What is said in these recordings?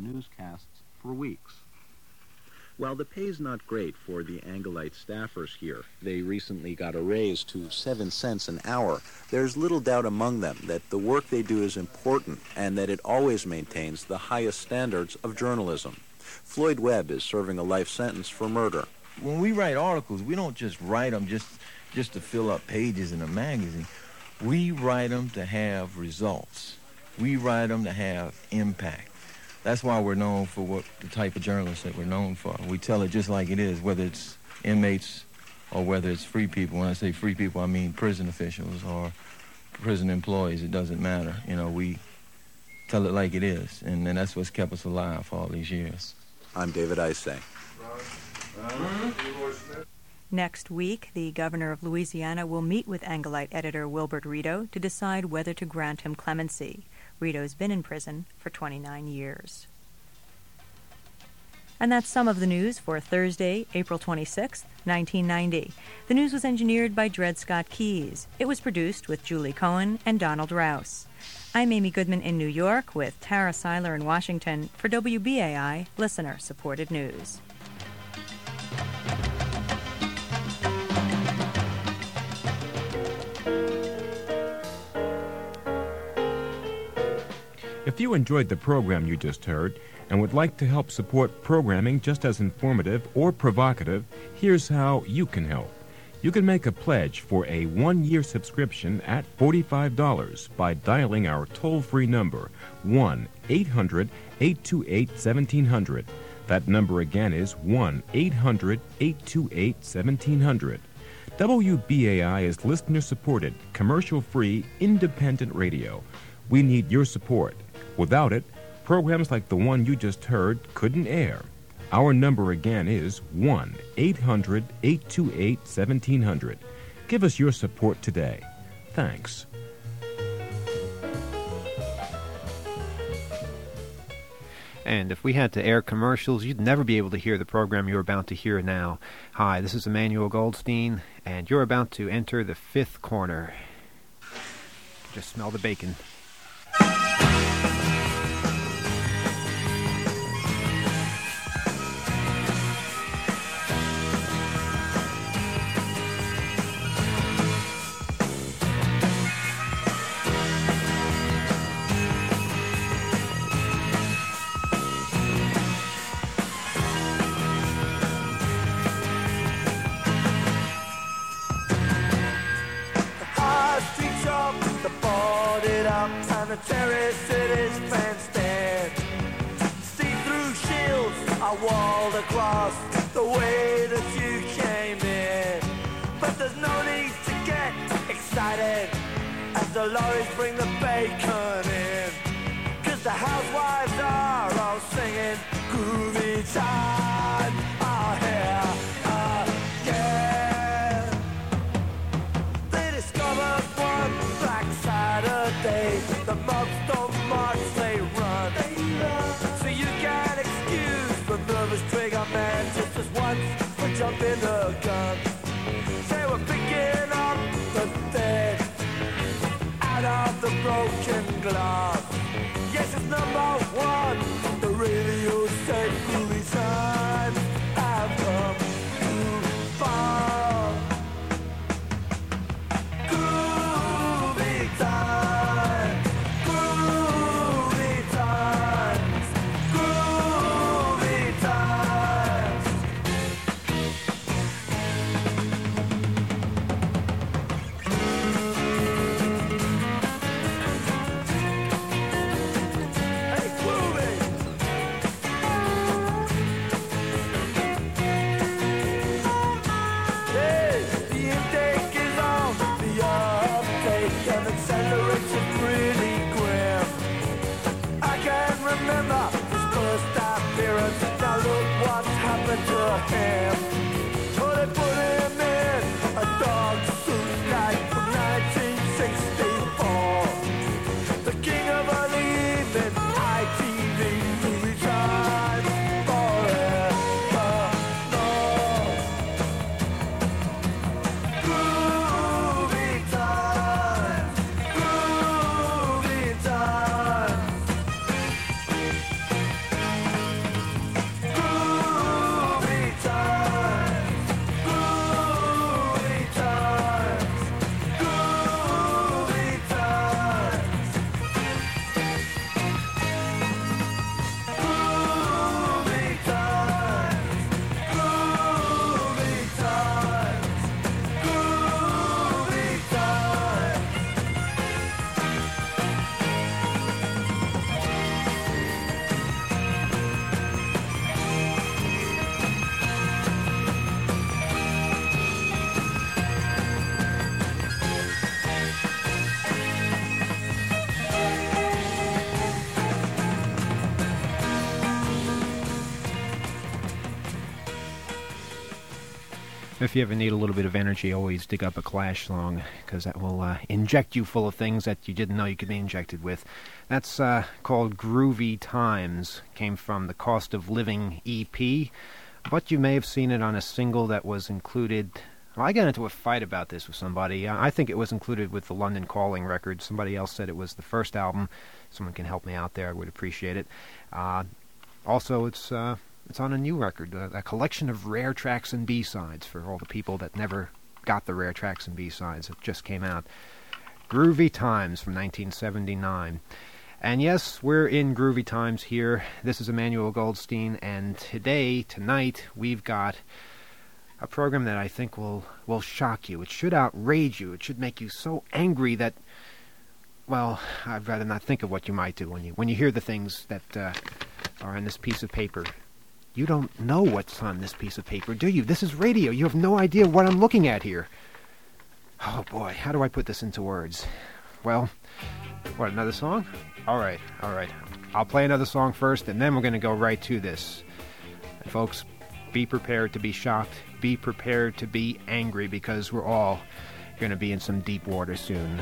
newscasts for weeks. While the pay's not great for the Angellite staffers here, they recently got a raise to 7 cents an hour. There's little doubt among them that the work they do is important and that it always maintains the highest standards of journalism. Floyd Webb is serving a life sentence for murder. When we write articles, we don't just write them just to fill up pages in a magazine. We write them to have results. We write them to have impact. That's why we're known for what the type of journalists that we're known for. We tell it just like it is, whether it's inmates or whether it's free people. When I say free people, I mean prison officials or prison employees. It doesn't matter. You know, we tell it like it is, and that's what's kept us alive for all these years. I'm David Isay. Next week, the governor of Louisiana will meet with Angellite editor Wilbert Rito to decide whether to grant him clemency. Rito's been in prison for 29 years. And that's some of the news for Thursday, April 26, 1990. The news was engineered by Dred Scott Keyes. It was produced with Julie Cohen and Donald Rouse. I'm Amy Goodman in New York with Tara Seiler in Washington for WBAI Listener-Supported News. If you enjoyed the program you just heard and would like to help support programming just as informative or provocative, here's how you can help. You can make a pledge for a one-year subscription at $45 by dialing our toll-free number, 1-800-828-1700. That number again is 1-800-828-1700. WBAI is listener-supported, commercial-free, independent radio. We need your support. Without it, programs like the one you just heard couldn't air. Our number again is 1-800-828-1700. Give us your support today. Thanks. And if we had to air commercials, you'd never be able to hear the program you're about to hear now. Hi, this is Emmanuel Goldstein, and you're about to enter the fifth corner. Just smell the bacon. Terrace cities fenced in. See-through shields are walled across the way that you came in. But there's no need to get excited as the lorries bring the bacon in. 'Cause the housewives are all singing groovy time. Oh, yeah, yeah. They discovered one Black Saturday. The mobs don't march, they run. So you can excuse the nervous trigger man just as once for jumping the gun. They were picking up the dead out of the broken glass. Yes, it's number one. The radio said groovy times have come too far. Groovy times. If you ever need a little bit of energy, always dig up a Clash song, because that will inject you full of things that you didn't know you could be injected with. That's called Groovy Times. Came from the Cost of Living EP, but you may have seen it on a single that was included. Well, I got into a fight about this with somebody. I think it was included with the London Calling record. Somebody else said it was the first album. Someone can help me out there. I would appreciate it. Also, it's on a new record, a collection of rare tracks and B-sides for all the people that never got the rare tracks and B-sides. It just came out. Groovy Times from 1979. And yes, we're in Groovy Times here. This is Emmanuel Goldstein, and tonight, we've got a program that I think will shock you. It should outrage you. It should make you so angry that, well, I'd rather not think of what you might do when you hear the things that are on this piece of paper. You don't know what's on this piece of paper, do you? This is radio. You have no idea what I'm looking at here. Oh, boy, how do I put this into words? Well, what, another song? All right. I'll play another song first, and then we're going to go right to this. And folks, be prepared to be shocked. Be prepared to be angry, because we're all going to be in some deep water soon.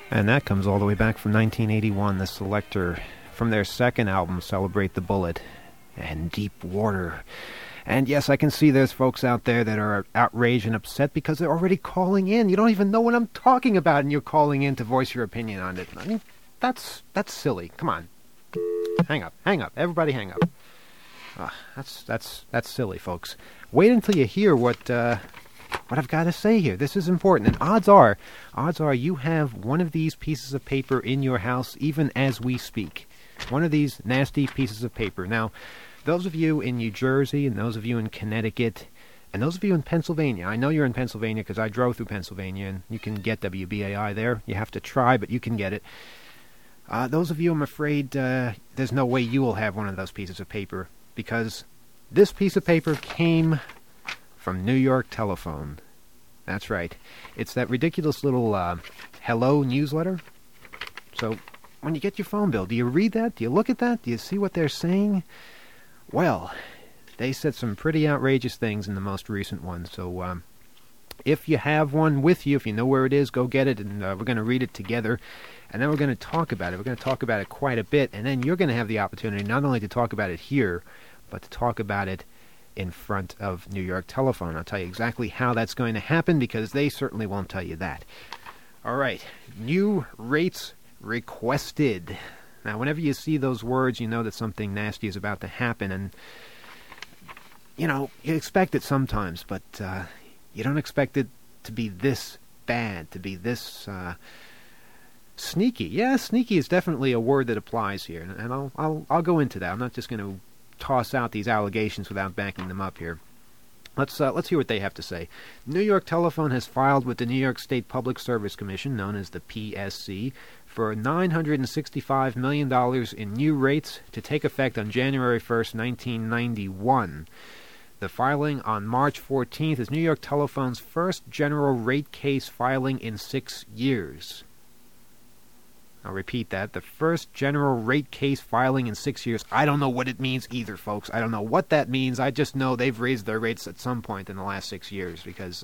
And that comes all the way back from 1981, The Selecter, from their second album, Celebrate the Bullet, and Deep Water. And yes, I can see there's folks out there that are outraged and upset because they're already calling in. You don't even know what I'm talking about, and you're calling in to voice your opinion on it. I mean, that's silly. Come on. Hang up. Everybody hang up. That's silly, folks. Wait until you hear what I've got to say here. This is important. And odds are you have one of these pieces of paper in your house even as we speak. One of these nasty pieces of paper. Now, those of you in New Jersey and those of you in Connecticut and those of you in Pennsylvania, I know you're in Pennsylvania because I drove through Pennsylvania and you can get WBAI there. You have to try, but you can get it. Those of you, I'm afraid, there's no way you will have one of those pieces of paper because this piece of paper came from New York Telephone. That's right. It's that ridiculous little hello newsletter. So when you get your phone bill, do you read that? Do you look at that? Do you see what they're saying? Well, they said some pretty outrageous things in the most recent one. So if you have one with you, if you know where it is, go get it, and we're going to read it together. And then we're going to talk about it. We're going to talk about it quite a bit. And then you're going to have the opportunity not only to talk about it here, but to talk about it in front of New York Telephone. I'll tell you exactly how that's going to happen because they certainly won't tell you that. All right. New rates requested. Now, whenever you see those words, you know that something nasty is about to happen. And, you know, you expect it sometimes, but you don't expect it to be this bad, to be this sneaky. Yeah, sneaky is definitely a word that applies here, and I'll go into that. I'm not just going to toss out these allegations without backing them up here. Let's hear what they have to say. New York Telephone has filed with the New York State Public Service Commission, known as the PSC, for $965 million in new rates to take effect on January 1st, 1991. The filing on March 14th is New York Telephone's first general rate case filing in 6 years. I'll repeat that. The first general rate case filing in 6 years. I don't know what it means either, folks. I don't know what that means. I just know they've raised their rates at some point in the last 6 years because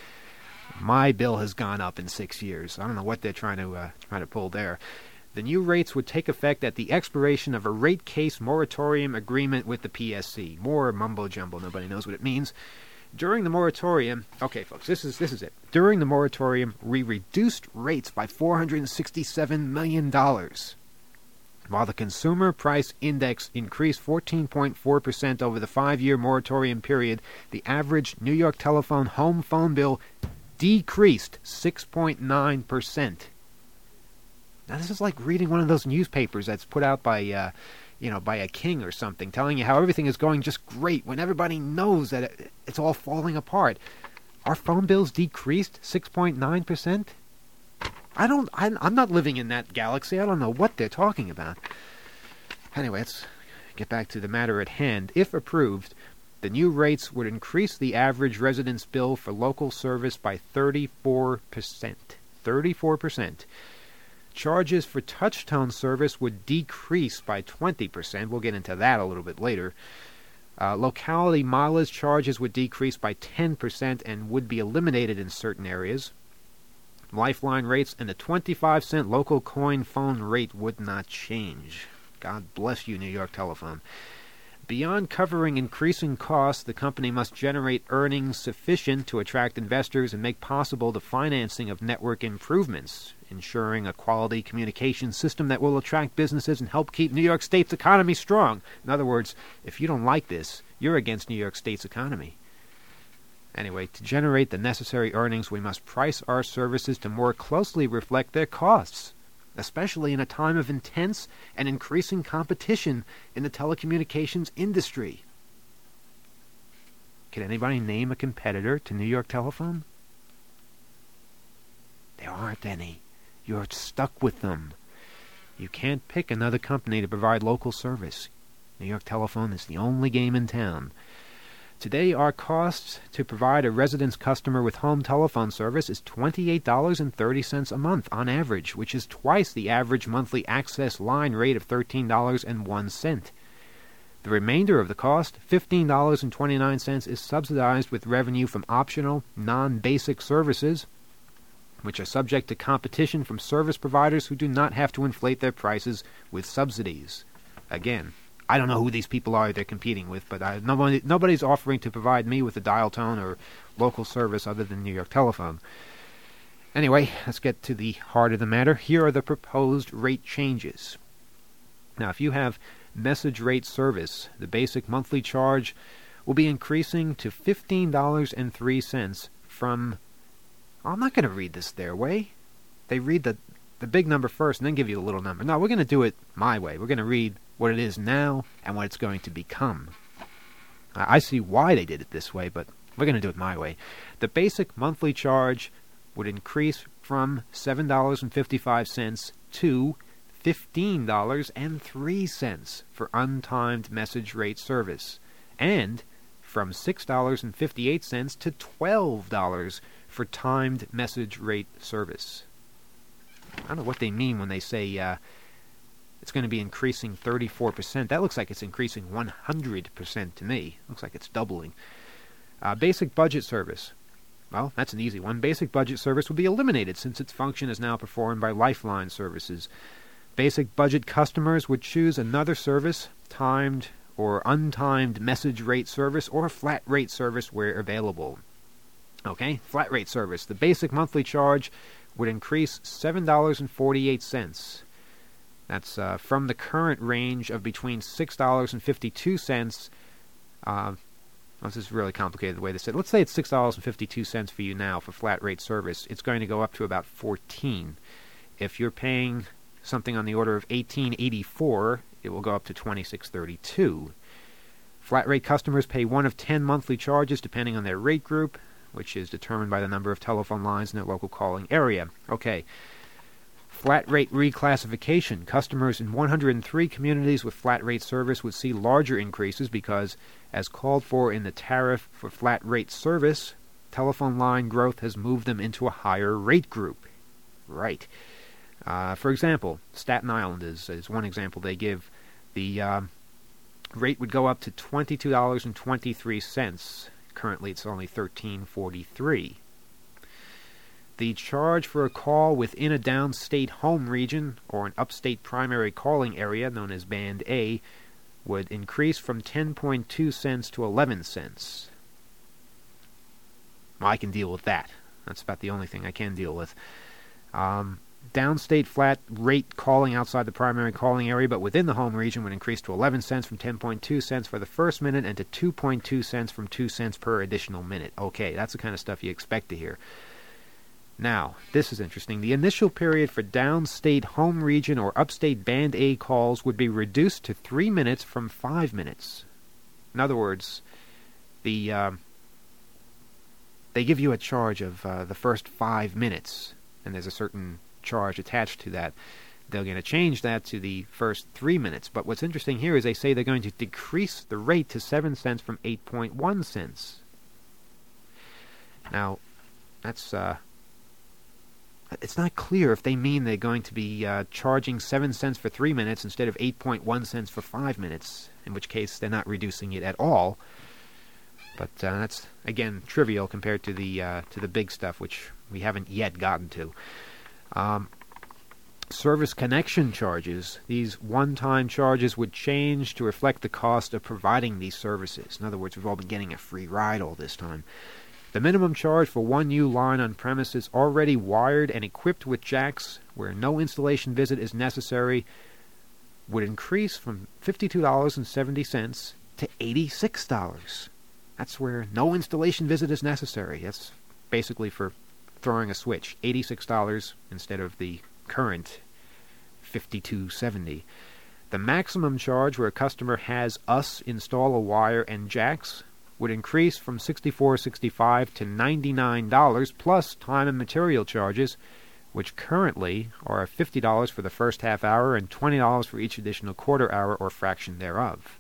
my bill has gone up in 6 years. I don't know what they're trying to pull there. The new rates would take effect at the expiration of a rate case moratorium agreement with the PSC. More mumbo-jumbo. Nobody knows what it means. During the moratorium, okay, folks, this is it. During the moratorium, we reduced rates by $467 million, while the Consumer Price Index increased 14.4% over the 5-year moratorium period. The average New York Telephone home phone bill decreased 6.9%. Now, this is like reading one of those newspapers that's put out by by a king or something, telling you how everything is going just great when everybody knows that it's all falling apart. Our phone bills decreased 6.9%? I'm not living in that galaxy. I don't know what they're talking about. Anyway, let's get back to the matter at hand. If approved, the new rates would increase the average resident's bill for local service by 34%. 34%. Charges for touch-tone service would decrease by 20%. We'll get into that a little bit later. Locality mileage charges would decrease by 10% and would be eliminated in certain areas. Lifeline rates and the 25-cent local coin phone rate would not change. God bless you, New York Telephone. Beyond covering increasing costs, the company must generate earnings sufficient to attract investors and make possible the financing of network improvements, ensuring a quality communication system that will attract businesses and help keep New York State's economy strong. In other words, if you don't like this, you're against New York State's economy. Anyway, to generate the necessary earnings, we must price our services to more closely reflect their costs, especially in a time of intense and increasing competition in the telecommunications industry. Can anybody name a competitor to New York Telephone? There aren't any. You're stuck with them. You can't pick another company to provide local service. New York Telephone is the only game in town. Today, our costs to provide a resident's customer with home telephone service is $28.30 a month on average, which is twice the average monthly access line rate of $13.01. The remainder of the cost, $15.29, is subsidized with revenue from optional, non-basic services, which are subject to competition from service providers who do not have to inflate their prices with subsidies. Again, I don't know who these people are they're competing with, but nobody's offering to provide me with a dial tone or local service other than New York Telephone. Anyway, let's get to the heart of the matter. Here are the proposed rate changes. Now, if you have message rate service, the basic monthly charge will be increasing to $15.03 from... I'm not going to read this their way. They read the big number first and then give you a little number. No, we're going to do it my way. We're going to read what it is now and what it's going to become. I see why they did it this way, but we're going to do it my way. The basic monthly charge would increase from $7.55 to $15.03 for untimed message rate service, and from $6.58 to $12 for timed message rate service. I don't know what they mean when they say it's going to be increasing 34%. That looks like it's increasing 100% to me. Looks like it's doubling. Basic budget service. Well, that's an easy one. Basic budget service will be eliminated since its function is now performed by Lifeline services. Basic budget customers would choose another service, timed or untimed message rate service, or flat rate service where available. Okay, flat rate service. The basic monthly charge would increase $7.48. That's from the current range of between $6.52. This is really complicated the way they said. Let's say it's $6.52 for you now for flat rate service. It's going to go up to about $14. If you're paying something on the order of $18.84, it will go up to $26.32. Flat rate customers pay one of 10 monthly charges depending on their rate group, which is determined by the number of telephone lines in their local calling area. Okay. Flat rate reclassification. Customers in 103 communities with flat rate service would see larger increases because, as called for in the tariff for flat rate service, telephone line growth has moved them into a higher rate group. Right. For example, Staten Island is one example they give. The rate would go up to $22.23. Currently, it's only $13.43. The charge for a call within a downstate home region or an upstate primary calling area known as Band A would increase from 10.2 cents to 11 cents. Well, I can deal with that. That's about the only thing I can deal with. Downstate flat rate calling outside the primary calling area but within the home region would increase to 11 cents from 10.2 cents for the first minute and to 2.2 cents from 2 cents per additional minute. Okay, that's the kind of stuff you expect to hear. Now, this is interesting. The initial period for downstate home region or upstate Band A calls would be reduced to 3 minutes from 5 minutes. In other words, they give you a charge of the first 5 minutes, and there's a certain charge attached to that. They're going to change that to the first 3 minutes. But what's interesting here is they say they're going to decrease the rate to 7 cents from 8.1 cents. Now, that's... it's not clear if they mean they're going to be charging 7 cents for 3 minutes instead of 8.1 cents for 5 minutes, in which case they're not reducing it at all. But that's, again, trivial compared to the big stuff, which we haven't yet gotten to. Service connection charges. These one-time charges would change to reflect the cost of providing these services. In other words, we've all been getting a free ride all this time. The minimum charge for one new line on premises already wired and equipped with jacks where no installation visit is necessary would increase from $52.70 to $86. That's where no installation visit is necessary. That's basically for throwing a switch. $86 instead of the current $52.70. The maximum charge where a customer has us install a wire and jacks would increase from $64.65 to $99 plus time and material charges, which currently are $50 for the first half hour and $20 for each additional quarter hour or fraction thereof.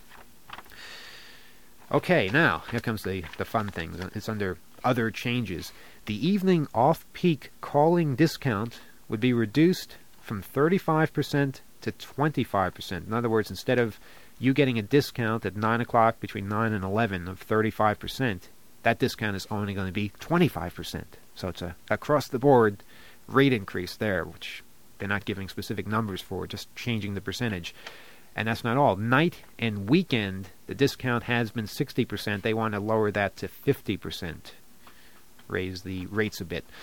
Okay, now, here comes the fun thing. It's under other changes. The evening off-peak calling discount would be reduced from 35% to 25%. In other words, instead of you getting a discount at 9 o'clock between 9 and 11 of 35%, that discount is only going to be 25%. So it's a across-the-board rate increase there, which they're not giving specific numbers for, just changing the percentage. And that's not all. Night and weekend, the discount has been 60%. They want to lower that to 50%, raise the rates a bit.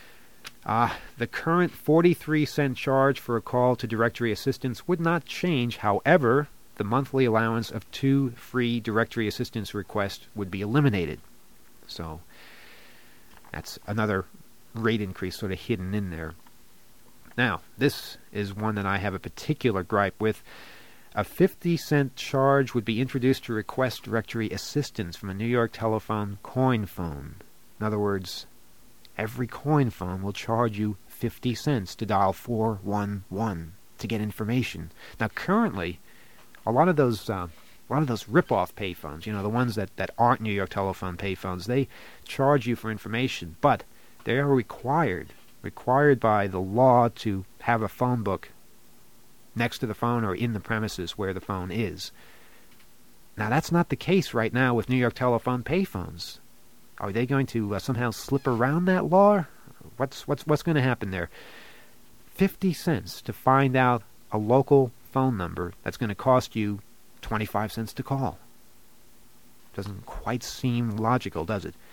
The current 43-cent charge for a call to directory assistance would not change. However, the monthly allowance of 2 free directory assistance requests would be eliminated. So that's another rate increase sort of hidden in there. Now, this is one that I have a particular gripe with. A 50-cent charge would be introduced to request directory assistance from a New York Telephone coin phone. In other words, every coin phone will charge you 50 cents to dial 411 to get information. Now, currently, a lot of those rip-off payphones, the ones that aren't New York Telephone payphones, they charge you for information, but they are required by the law to have a phone book next to the phone or in the premises where the phone is. Now, that's not the case right now with New York Telephone payphones. Are they going to somehow slip around that law? What's going to happen there? 50 cents to find out a local phone number that's going to cost you 25 cents to call. Doesn't quite seem logical, does it?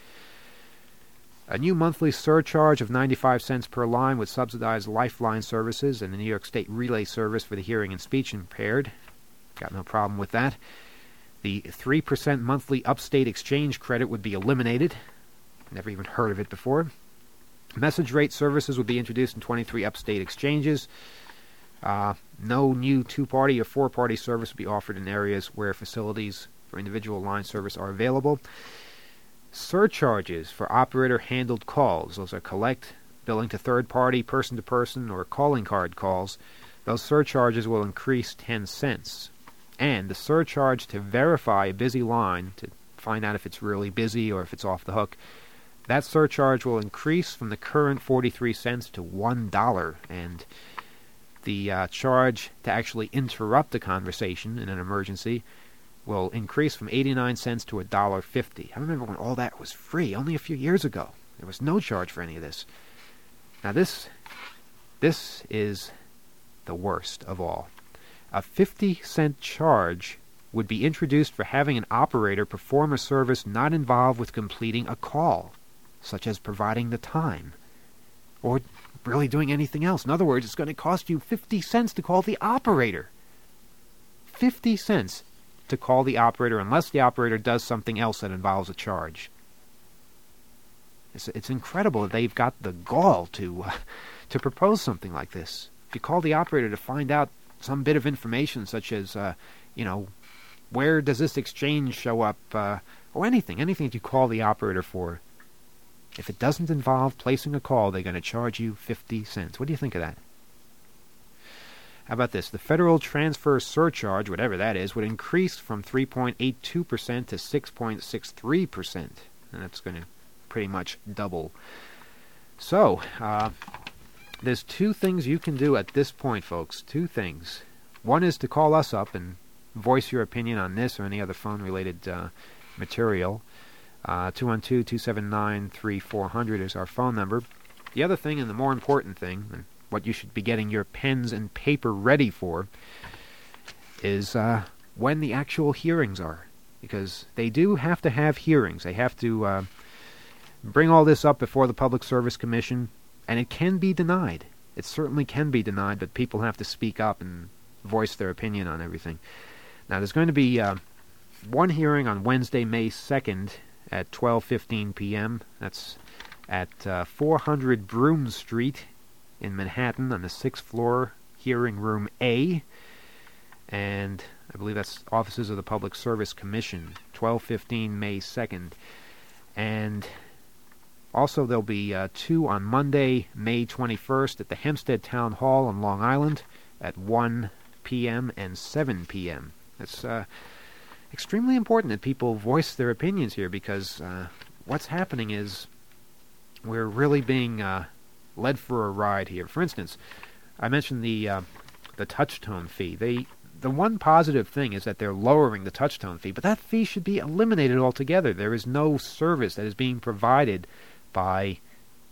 A new monthly surcharge of 95 cents per line would subsidize Lifeline services and the New York State Relay Service for the hearing and speech impaired. Got no problem with that. The 3% monthly upstate exchange credit would be eliminated. Never even heard of it before. Message rate services would be introduced in 23 upstate exchanges. No new 2-party or 4-party service would be offered in areas where facilities for individual line service are available. Surcharges for operator-handled calls. Those are collect, billing to third-party, person-to-person, or calling card calls. Those surcharges will increase 10 cents. And the surcharge to verify a busy line, to find out if it's really busy or if it's off the hook, that surcharge will increase from the current 43 cents to $1. And the charge to actually interrupt a conversation in an emergency will increase from 89 cents to $1.50. I remember when all that was free, only a few years ago. There was no charge for any of this. Now this is the worst of all. A 50-cent charge would be introduced for having an operator perform a service not involved with completing a call, such as providing the time, or really doing anything else. In other words, it's going to cost you 50 cents to call the operator. 50 cents to call the operator unless the operator does something else that involves a charge. It's incredible that they've got the gall to propose something like this. If you call the operator to find out some bit of information such as, where does this exchange show up, or anything that you call the operator for, if it doesn't involve placing a call, they're going to charge you 50 cents. What do you think of that? How about this? The federal transfer surcharge, whatever that is, would increase from 3.82% to 6.63%. And that's going to pretty much double. So, there's 2 things you can do at this point, folks. 2 things. One is to call us up and voice your opinion on this or any other phone-related material. 212-279-3400 is our phone number. The other thing, and the more important thing, and what you should be getting your pens and paper ready for, is when the actual hearings are. Because they do have to have hearings. They have to bring all this up before the Public Service Commission, and it can be denied. It certainly can be denied, but people have to speak up and voice their opinion on everything. Now, there's going to be one hearing on Wednesday, May 2nd at 12:15 p.m. That's at 400 Broome Street in Manhattan on the 6th floor, hearing room A. And I believe that's offices of the Public Service Commission, 12:15 May 2nd. And also there'll be 2 on Monday, May 21st at the Hempstead Town Hall on Long Island at 1 p.m. and 7 p.m. It's extremely important that people voice their opinions here, because what's happening is we're really being led for a ride here. For instance, I mentioned the touch-tone fee. The one positive thing is that they're lowering the touch-tone fee, but that fee should be eliminated altogether. There is no service that is being provided by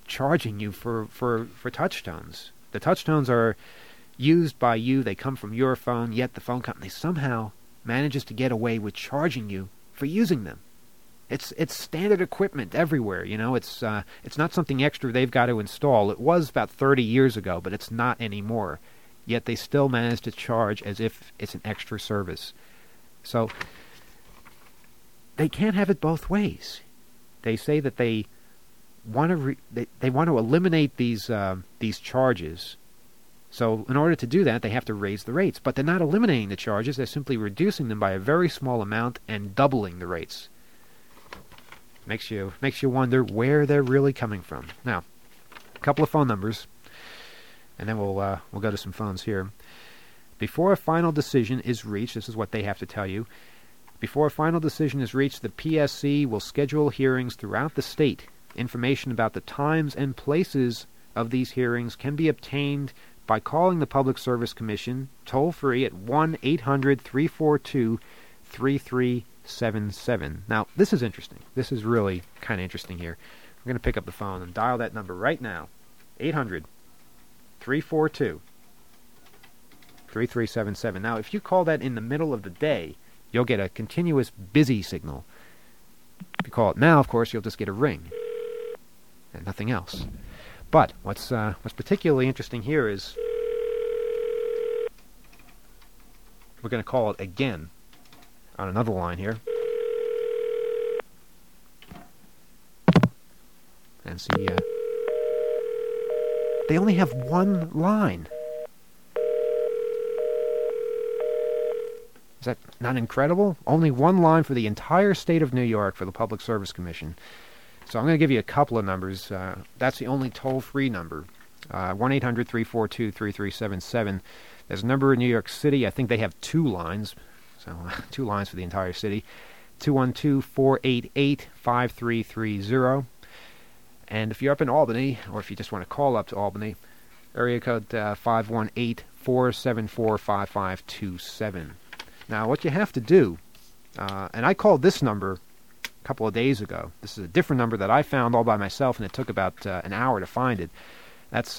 charging you for touchstones. The touchstones are used by you. They come from your phone, yet the phone company somehow manages to get away with charging you for using them. It's standard equipment everywhere, you know. It's not something extra they've got to install. It was about 30 years ago, but it's not anymore. Yet they still manage to charge as if it's an extra service. So they can't have it both ways. They say that they want to they want to eliminate these charges. So in order to do that, they have to raise the rates. But they're not eliminating the charges. They're simply reducing them by a very small amount and doubling the rates. Makes you wonder where they're really coming from. Now, a couple of phone numbers, and then we'll go to some phones here. Before a final decision is reached, this is what they have to tell you. Before a final decision is reached, the PSC will schedule hearings throughout the state. Information about the times and places of these hearings can be obtained by calling the Public Service Commission toll-free at 1-800-342-3377. Now, this is interesting. This is really kind of interesting here. We're going to pick up the phone and dial that number right now. 800-342-3377. Now, if you call that in the middle of the day, you'll get a continuous busy signal. If you call it now, of course, you'll just get a ring and nothing else. But what's particularly interesting here is we're going to call it again on another line here. And see, they only have one line. Is that not incredible? Only one line for the entire state of New York for the Public Service Commission. So I'm going to give you a couple of numbers. That's the only toll-free number, 1-800-342-3377. There's a number in New York City. I think they have two lines, so 2 lines for the entire city, 212-488-5330. And if you're up in Albany, or if you just want to call up to Albany, area code 518-474-5527. Now, what you have to do, and I called this number a couple of days ago. This is a different number that I found all by myself, and it took about an hour to find it. That's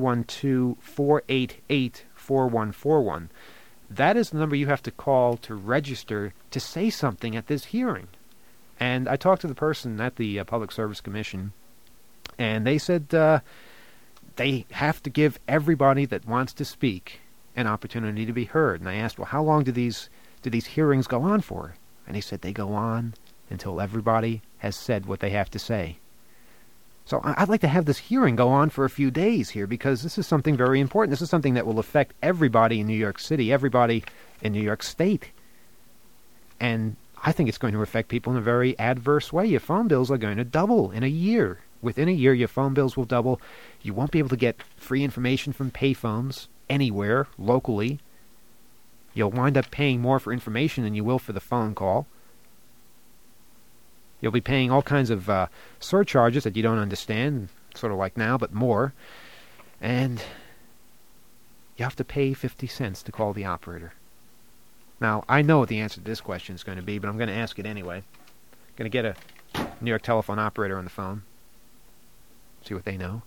212-488-4141. That is the number you have to call to register to say something at this hearing. And I talked to the person at the Public Service Commission, and they said they have to give everybody that wants to speak an opportunity to be heard. And I asked, well, how long do these hearings go on for? And he said they go on until everybody has said what they have to say. So I'd like to have this hearing go on for a few days here, because this is something very important. This is something that will affect everybody in New York City, everybody in New York State. And I think it's going to affect people in a very adverse way. Your phone bills are going to double in a year. Within a year, your phone bills will double. You won't be able to get free information from payphones anywhere, locally. You'll wind up paying more for information than you will for the phone call. You'll be paying all kinds of surcharges that you don't understand, sort of like now, but more. And you have to pay 50 cents to call the operator. Now, I know what the answer to this question is going to be, but I'm going to ask it anyway. I'm going to get a New York telephone operator on the phone. See what they know.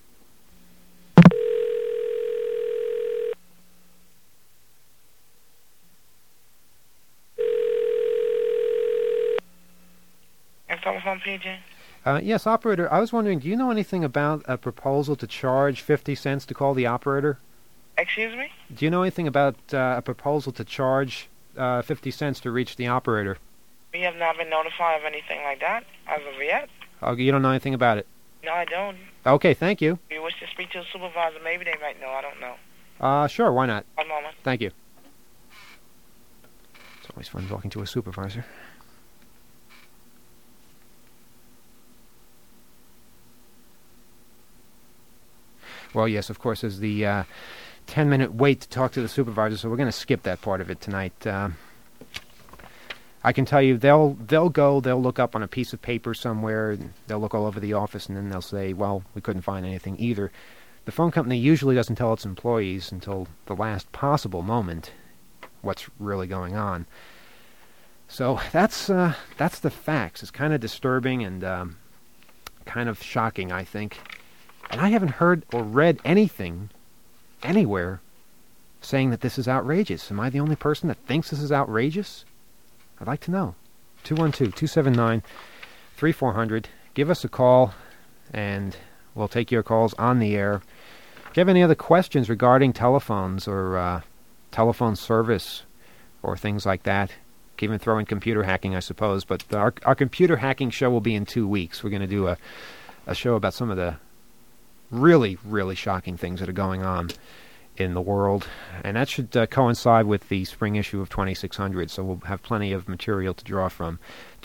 Telephone, PJ? Yes, operator. I was wondering, do you know anything about a proposal to charge 50 cents to call the operator? Excuse me? Do you know anything about a proposal to charge 50 cents to reach the operator? We have not been notified of anything like that as of yet. Oh, you don't know anything about it? No, I don't. Okay, thank you. If you wish to speak to a supervisor, maybe they might know. I don't know. Sure, why not? One moment. Thank you. It's always fun talking to a supervisor. Well, yes, of course, there's the 10-minute wait to talk to the supervisor, so we're going to skip that part of it tonight. I can tell you they'll look up on a piece of paper somewhere, and they'll look all over the office, and then they'll say, well, we couldn't find anything either. The phone company usually doesn't tell its employees until the last possible moment what's really going on. So that's the facts. It's kind of disturbing and kind of shocking, I think. And I haven't heard or read anything anywhere saying that this is outrageous. Am I the only person that thinks this is outrageous? I'd like to know. 212-279-3400. Give us a call, and we'll take your calls on the air. If you have any other questions regarding telephones or telephone service or things like that, can even throw in computer hacking, I suppose. But our computer hacking show will be in 2 weeks. We're going to do a show about some of the really, really shocking things that are going on in the world. And that should coincide with the spring issue of 2600, so we'll have plenty of material to draw from.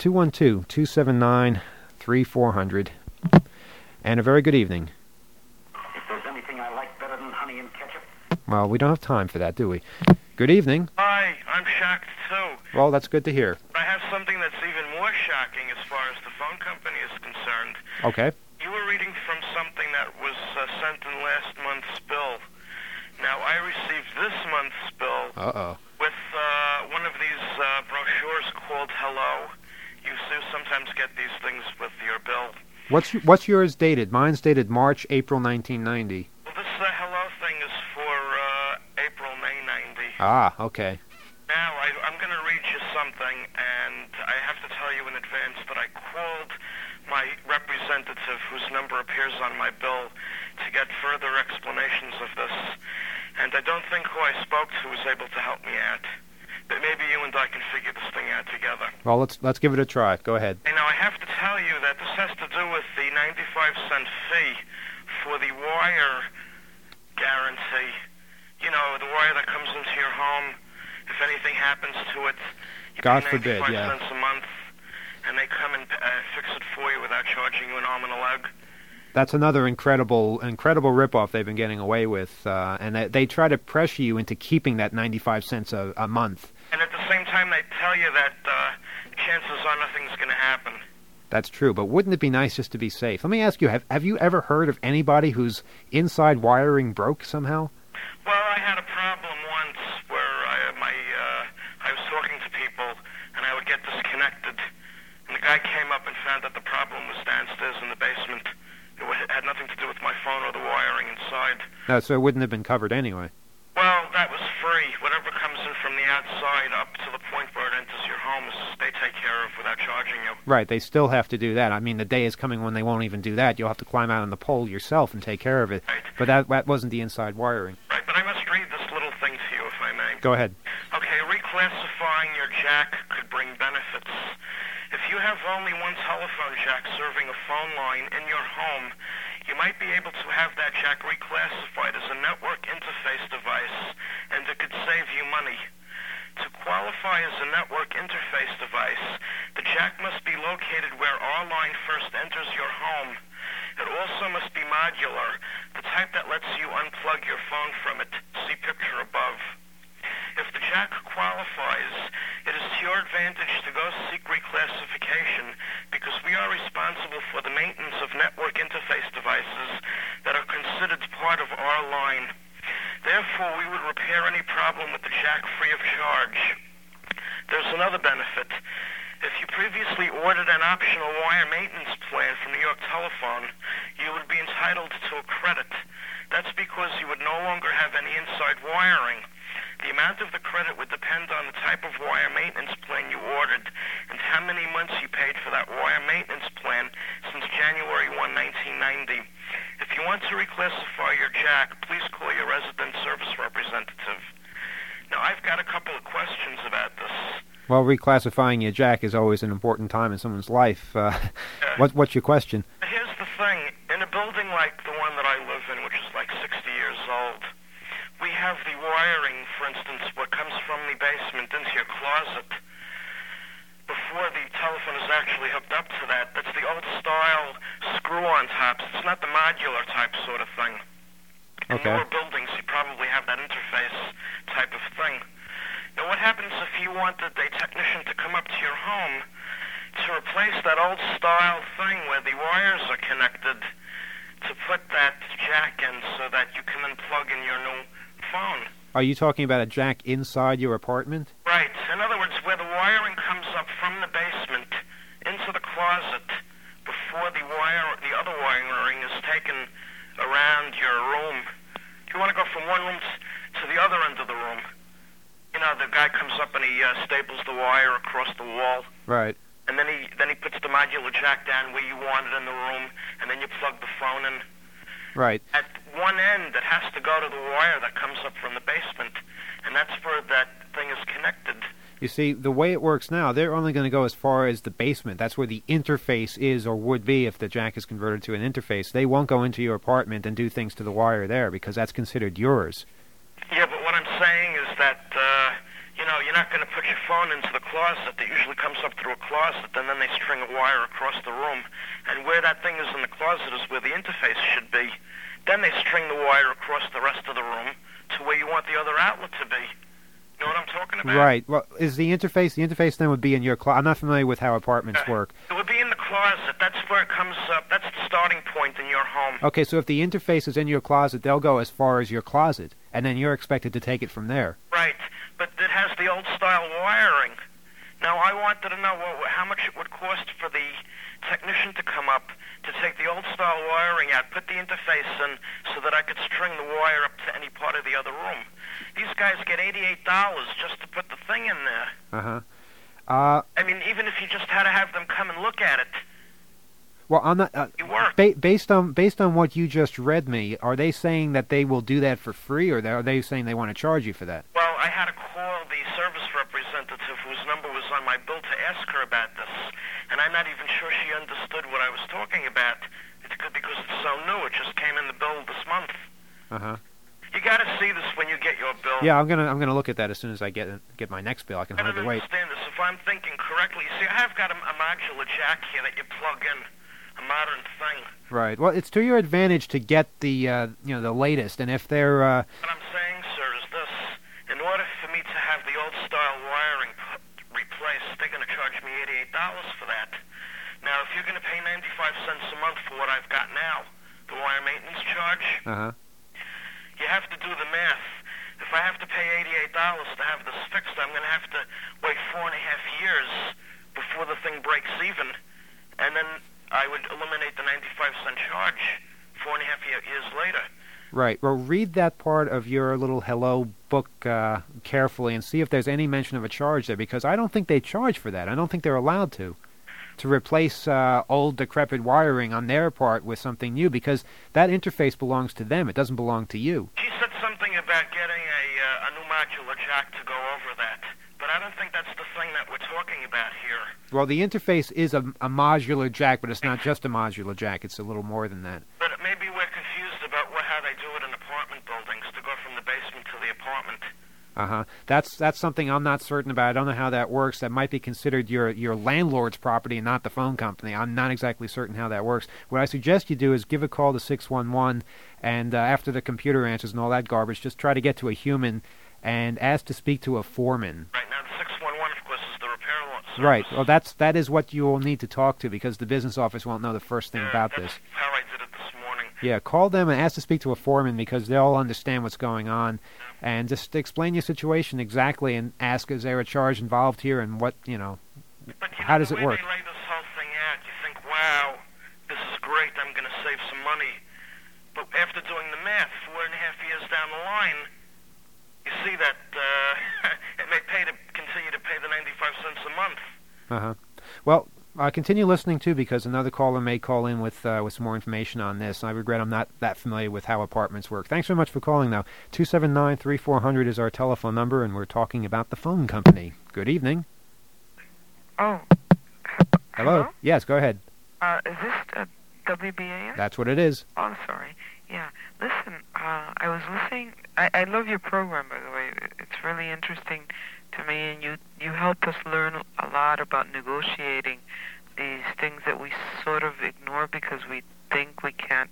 212-279-3400. And a very good evening. If there's anything I like better than honey and ketchup. Well, we don't have time for that, do we? Good evening. Hi, I'm shocked too. Well, that's good to hear. I have something that's even more shocking as far as the phone company is concerned. Okay. You were reading from something that was sent in last month's bill. Now, I received this month's bill with one of these brochures called Hello. You sometimes get these things with your bill. What's yours dated? Mine's dated March, April 1990. Well, this Hello thing is for April, May 90. Ah, okay. Now, I'm going to read you something, and I have to tell you in advance that I called my representative, whose number appears on my bill, to get further explanations of this. And I don't think who I spoke to was able to help me out. But maybe you and I can figure this thing out together. Well, let's give it a try. Go ahead. Now, I have to tell you that this has to do with the 95-cent fee for the wire guarantee. You know, the wire that comes into your home. If anything happens to it, you God pay forbid, 95 yeah. cents a month, and they come and fix it for you without charging you an arm and a leg. That's another incredible ripoff they've been getting away with, and they try to pressure you into keeping that 95 cents a month. And at the same time, they tell you that chances are nothing's going to happen. That's true, but wouldn't it be nice just to be safe? Let me ask you, have you ever heard of anybody whose inside wiring broke somehow? Well, I had a problem once where I was talking to people, and I would get disconnected. And the guy came up and found that the problem was downstairs in the basement. It had nothing to do with my phone or the wiring inside. No, so it wouldn't have been covered anyway. Well, that was free. Whatever comes in from the outside up to the point where it enters your home, they take care of without charging you. Right, they still have to do that. I mean, the day is coming when they won't even do that. You'll have to climb out on the pole yourself and take care of it. Right. But that wasn't the inside wiring. Right, but I must read this little thing to you, if I may. Go ahead. Okay, reclassifying your jack could bring benefits. If you have only one telephone jack serving a phone line in your home, you might be able to have that jack reclassified as a network interface device, and it could save you money. To qualify as a network interface device, the jack must be located where our line first enters your home. It also must be modular, the type that lets you unplug your phone from it. See picture above. If the jack qualifies, it is to your advantage to go seek reclassification because we are responsible for the maintenance of network interface devices that are considered part of our line. Therefore, we would repair any problem with the jack free of charge. There's another benefit. If you previously ordered an optional wire maintenance plan from New York Telephone, you would be entitled to a credit. That's because you would no longer have any inside wiring. The amount of the credit would depend on the type of wire maintenance plan you ordered and how many months you paid for that wire maintenance plan since January 1, 1990. If you want to reclassify your jack, please call your resident service representative. Now, I've got a couple of questions about this. Well, reclassifying your jack is always an important time in someone's life. What's your question? Here's the thing. In a building like the one that I live in, which is like 60 years old, we have the wiring, for instance, what comes from the basement into your closet. Before the telephone is actually hooked up to that, that's the old-style screw-on tops. It's not the modular type sort of thing. In newer buildings, you probably have that interface type of thing. Now, what happens if you wanted a technician to come up to your home to replace that old-style thing where the wires are connected to put that jack in so that you can then plug in your new phone? Are you talking about a jack inside your apartment? Right. In other words, where the wiring comes up from the basement into the closet before the other wiring is taken your room. You want to go from one room to the other end of the room. You know, the guy comes up and he staples the wire across the wall. Right. And then he puts the modular jack down where you want it in the room, and then you plug the phone in. Right. At one end, it has to go to the wire that comes up from the basement, and that's where that thing is connected. You see, the way it works now, they're only going to go as far as the basement. That's where the interface is or would be if the jack is converted to an interface. They won't go into your apartment and do things to the wire there because that's considered yours. Yeah, but what I'm saying is that, you're not going to put your phone into the closet. It usually comes up through a closet, and then they string a wire across the room. And where that thing is in the closet is where the interface should be. Then they string the wire across the rest of the room to where you want the other outlet to be. You know what I'm talking about? Right. Well, is the interface then would be in your closet? I'm not familiar with how apartments work. It would be in the closet. That's where it comes up. That's the starting point in your home. Okay, so if the interface is in your closet, they'll go as far as your closet, and then you're expected to take it from there. Right, but it has the old-style wiring. Now, I wanted to know how much it would cost for the technician to come up to take the old-style wiring out, put the interface in so that I could string the wire up to any part of the other room. These guys get $88 just to put the thing in there. Uh-huh. I mean, even if you just had to have them come and look at it. Well, I'm not. Based on what you just read me, are they saying that they will do that for free, or are they saying they want to charge you for that? Well, I had to call the service representative whose number was on my bill to ask her about this, and I'm not even sure she understood what I was talking about. It's good because it's so new. It just came in the bill this month. Uh-huh. You got to see this when you get your bill. Yeah, I'm gonna look at that as soon as I get my next bill. I can hardly wait. I don't understand this. If I'm thinking correctly, see, I have got a modular jack here that you plug in, a modern thing. Right. Well, it's to your advantage to get the the latest, and if they're. What I'm saying, sir, is this: in order for me to have the old-style wiring replaced, they're going to charge me $88 for that. Now, if you're going to pay 95 cents a month for what I've got now, the wire maintenance charge. Uh-huh. You have to do the math. If I have to pay $88 to have this fixed, I'm going to have to wait 4.5 years before the thing breaks even, and then I would eliminate the 95-cent charge 4.5 years later. Right. Well, read that part of your little hello book carefully and see if there's any mention of a charge there, because I don't think they charge for that. I don't think they're allowed to replace old decrepit wiring on their part with something new, because that interface belongs to them. It doesn't belong to you. She said something about getting a new modular jack to go over that, but I don't think that's the thing that we're talking about here. Well, the interface is a modular jack, but it's not just a modular jack. It's a little more than that. But maybe we're confused about how they do it in apartment buildings, to go from the basement to the apartment. Uh-huh. That's something I'm not certain about. I don't know how that works. That might be considered your landlord's property and not the phone company. I'm not exactly certain how that works. What I suggest you do is give a call to 611, and after the computer answers and all that garbage, just try to get to a human and ask to speak to a foreman. Right, now the 611, of course, is the repair service. Right. Well, that is what you will need to talk to, because the business office won't know the first thing about this. That's how I did it this morning. Yeah, call them and ask to speak to a foreman, because they'll understand what's going on. And just explain your situation exactly and ask, is there a charge involved here, and what, how does it work? The way they lay this whole thing out, you think, wow, this is great, I'm going to save some money. But after doing the math, 4.5 years down the line, you see that it may pay to continue to pay the 95 cents a month. Uh-huh. Well, continue listening, too, because another caller may call in with some more information on this. I regret I'm not that familiar with how apartments work. Thanks very much for calling, though. 279-3400 is our telephone number, and we're talking about the phone company. Good evening. Oh. Hello? Yes, go ahead. Is this WBAS? That's what it is. Oh, sorry. Yeah. Listen, I was listening. I love your program, by the way. It's really interesting to me, and you help us learn a lot about negotiating these things that we sort of ignore because we think we can't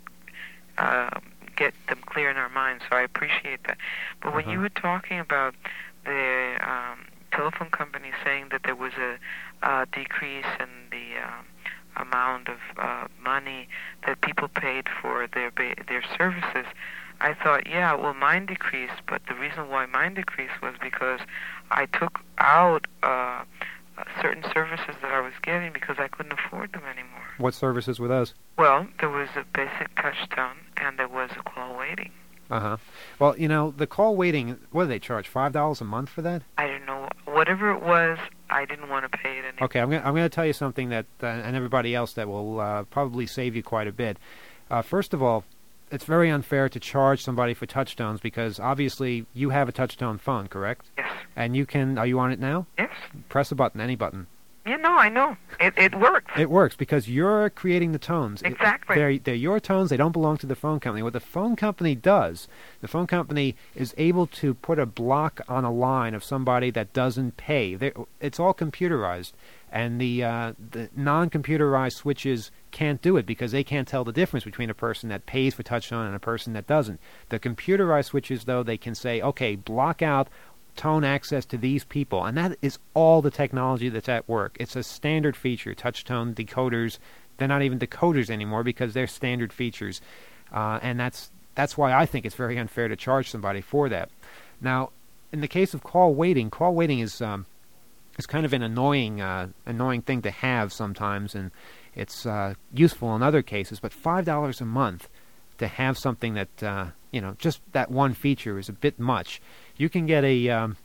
get them clear in our minds, so I appreciate that. But when you were talking about the telephone company saying that there was a decrease in the amount of money that people paid for their services, I thought, yeah, well, mine decreased, but the reason why mine decreased was because I took out certain services that I was getting because I couldn't afford them anymore. What services were those? Well, there was a basic touch tone, and there was a call waiting. Uh-huh. Well, you know, the call waiting, what do they charge, $5 a month for that? I don't know. Whatever it was, I didn't want to pay it anymore. Okay, I'm going to tell you something that, and everybody else, that will probably save you quite a bit. First of all, it's very unfair to charge somebody for touchtones because obviously you have a touchtone phone, correct? Yes. And you can, are you on it now? Yes. Press a button, any button. Yeah, no, I know. It works. It works because you're creating the tones. Exactly. They're your tones. They don't belong to the phone company. What the phone company does, the phone company is able to put a block on a line of somebody that doesn't pay. It's all computerized. And the non-computerized switches can't do it because they can't tell the difference between a person that pays for touchtone and a person that doesn't. The computerized switches, though, they can say, okay, block out tone access to these people, and that is all the technology that's at work. It's a standard feature. Touchtone decoders, they're not even decoders anymore because they're standard features, and that's why I think it's very unfair to charge somebody for that. Now, in the case of call waiting is kind of an annoying thing to have sometimes, and it's useful in other cases. But $5 a month to have something that just that one feature is a bit much. You can get actually,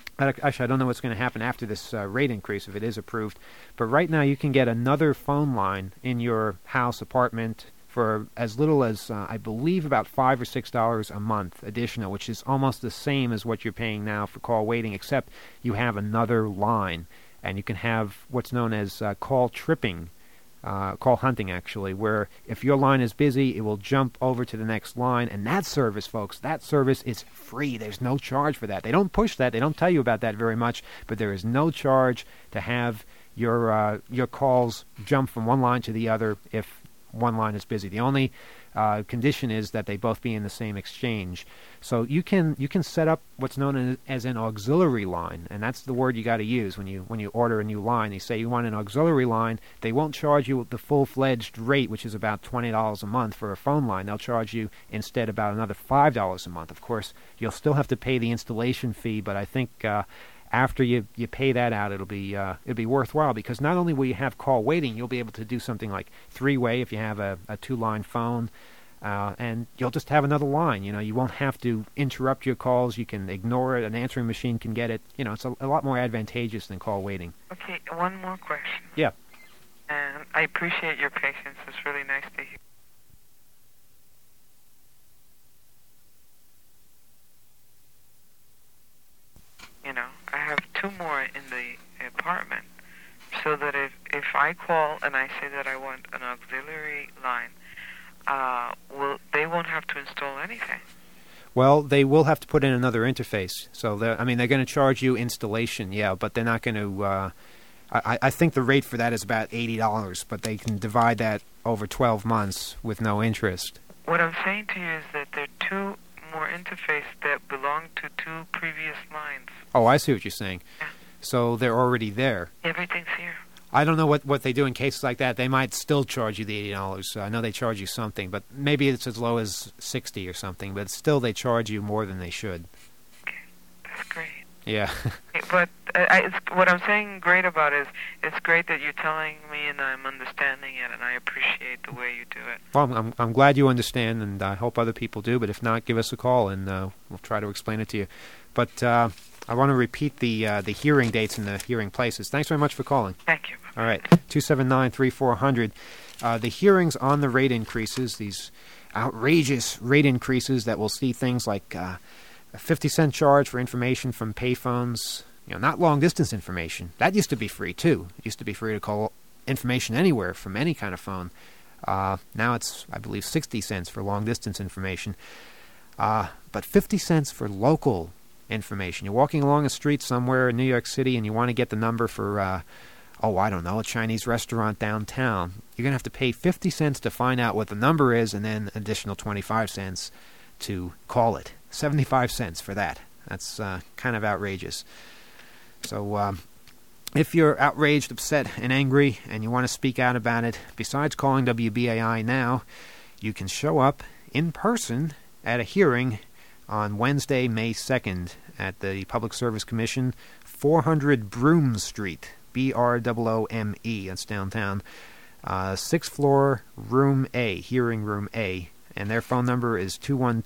I don't know what's going to happen after this rate increase if it is approved, but right now you can get another phone line in your house, apartment, for as little as, I believe, about $5 or $6 a month additional, which is almost the same as what you're paying now for call waiting, except you have another line, and you can have what's known as call tripping, call hunting, actually, where if your line is busy, it will jump over to the next line. And that service, folks, that service is free. There's no charge for that. They don't push that. They don't tell you about that very much, but there is no charge to have your calls jump from one line to the other if one line is busy. The only condition is that they both be in the same exchange. So you can set up what's known as an auxiliary line, and that's the word you got to use when you order a new line. You say you want an auxiliary line. They won't charge you the full-fledged rate, which is about $20 a month for a phone line. They'll charge you instead about another $5 a month. Of course, you'll still have to pay the installation fee, but I think after you pay that out, it'll be worthwhile, because not only will you have call waiting, you'll be able to do something like three-way if you have a two-line phone, and you'll just have another line. You won't have to interrupt your calls. You can ignore it. An answering machine can get it. It's a lot more advantageous than call waiting. Okay, one more question. Yeah. And I appreciate your patience. It's really nice to hear. I have two more in the apartment, so that if I call and I say that I want an auxiliary line, they won't have to install anything. Well, they will have to put in another interface. So they're going to charge you installation, yeah, but they're not going to. I think the rate for that is about $80, but they can divide that over 12 months with no interest. What I'm saying to you is that there are two more interfaces that belong to two previous lines. Oh, I see what you're saying. Yeah. So they're already there. Everything's here. I don't know what they do in cases like that. They might still charge you the $80. I know they charge you something, but maybe it's as low as $60 or something. But still, they charge you more than they should. Okay, that's great. Yeah. But what I'm saying great about is it's great that you're telling me and I'm understanding it, and I appreciate the way you do it. Well, I'm glad you understand, and I hope other people do. But if not, give us a call, and we'll try to explain it to you. But I want to repeat the hearing dates and the hearing places. Thanks very much for calling. Thank you. All right, 279-3400. The hearings on the rate increases, these outrageous rate increases that will see things like a 50-cent charge for information from payphones, not long-distance information. That used to be free, too. It used to be free to call information anywhere from any kind of phone. Now it's, I believe, 60 cents for long-distance information. But 50 cents for local information. You're walking along a street somewhere in New York City and you want to get the number for, I don't know, a Chinese restaurant downtown. You're going to have to pay 50 cents to find out what the number is, and then additional 25 cents to call it. 75 cents for that. That's kind of outrageous. So if you're outraged, upset, and angry, and you want to speak out about it, besides calling WBAI now, you can show up in person at a hearing on Wednesday, May 2nd at the Public Service Commission, 400 Broome Street. BROOME. That's downtown. 6th floor, room A, hearing room A. And their phone number is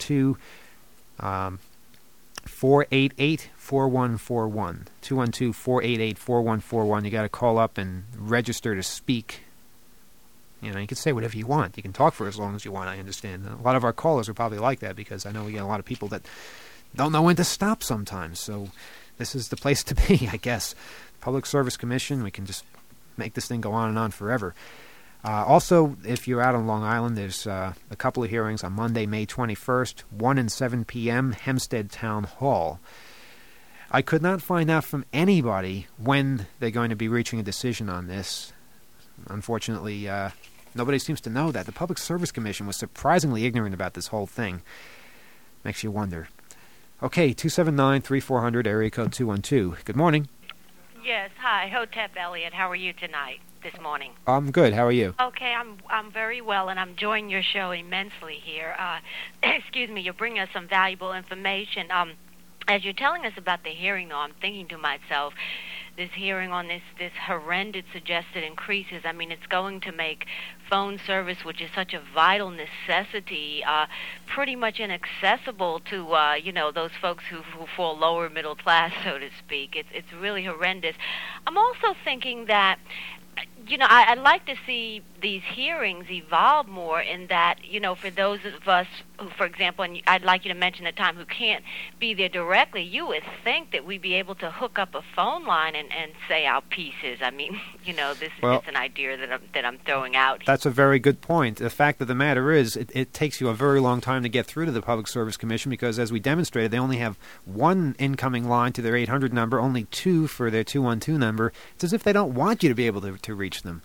212-488-4141. 212-488-4141. You got to call up and register to speak. You know, you can say whatever you want. You can talk for as long as you want, I understand. A lot of our callers are probably like that because I know we get a lot of people that don't know when to stop sometimes. So this is the place to be, I guess. Public Service Commission, we can just make this thing go on and on forever. Also, if you're out on Long Island, there's a couple of hearings on Monday, May 21st, 1 and 7 p.m., Hempstead Town Hall. I could not find out from anybody when they're going to be reaching a decision on this. Unfortunately, nobody seems to know that. The Public Service Commission was surprisingly ignorant about this whole thing. Makes you wonder. Okay, 279-3400, area code 212. Good morning. Yes, hi, Hotep Elliott. How are you tonight, this morning? I'm good. How are you? Okay, I'm very well, and I'm enjoying your show immensely here. Excuse me, you're bringing us some valuable information. As you're telling us about the hearing, though, I'm thinking to myself, this hearing on this horrendous suggested increases, I mean, it's going to make phone service, which is such a vital necessity, pretty much inaccessible to, those folks who fall lower middle class, so to speak. It's really horrendous. I'm also thinking that, I'd like to see these hearings evolve more in that, for those of us who, for example, and I'd like you to mention the time, who can't be there directly, you would think that we'd be able to hook up a phone line and say our pieces. I mean, this is just an idea that I'm throwing out. That's a very good point. The fact of the matter is it takes you a very long time to get through to the Public Service Commission because, as we demonstrated, they only have one incoming line to their 800 number, only two for their 212 number. It's as if they don't want you to be able to reach them.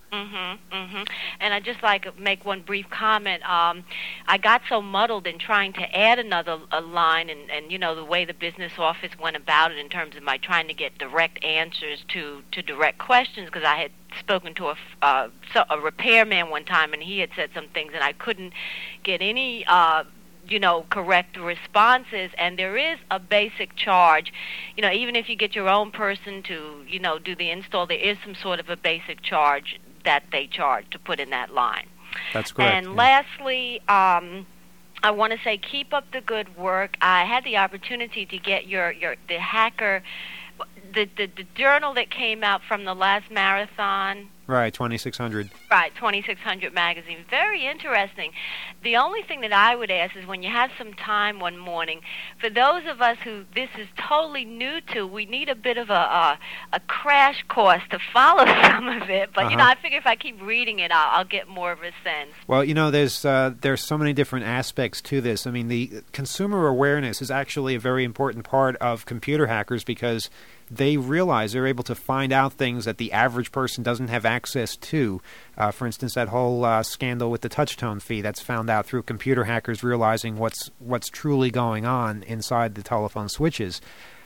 And I'd just like to make one brief comment. I got so muddled in trying to add another line and the way the business office went about it in terms of my trying to get direct answers to direct questions, because I had spoken to a repairman one time, and he had said some things, and I couldn't get any correct responses. And there is a basic charge. Even if you get your own person to, do the install, there is some sort of a basic charge that they charge to put in that line. That's correct. And lastly, I want to say keep up the good work. I had the opportunity to get the hacker, the journal that came out from the last marathon. Right, 2600. Right, 2600 magazine. Very interesting. The only thing that I would ask is when you have some time one morning, for those of us who this is totally new to, we need a bit of a crash course to follow some of it. But, I figure if I keep reading it, I'll get more of a sense. Well, there's so many different aspects to this. I mean, the consumer awareness is actually a very important part of computer hackers because they realize they're able to find out things that the average person doesn't have access to. For instance, that whole scandal with the touch-tone fee, that's found out through computer hackers realizing what's truly going on inside the telephone switches.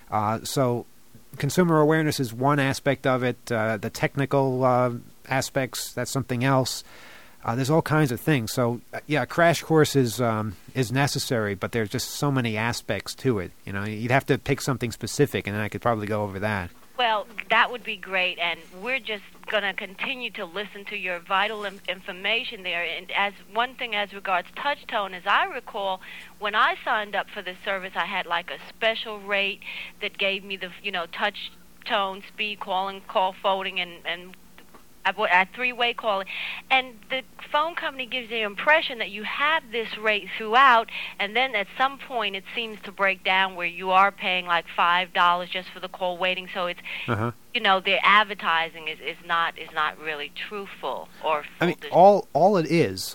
So consumer awareness is one aspect of it. The technical aspects, that's something else. There's all kinds of things. So, a crash course is necessary, but there's just so many aspects to it. You'd have to pick something specific, and then I could probably go over that. Well, that would be great, and we're just going to continue to listen to your vital information there. And as one thing as regards touch-tone, as I recall, when I signed up for the service, I had like a special rate that gave me the, touch-tone speed calling, call forwarding, and at three-way calling, and the phone company gives the impression that you have this rate throughout, and then at some point it seems to break down where you are paying like $5 just for the call waiting. So it's their advertising is not really truthful or full. I mean, all it is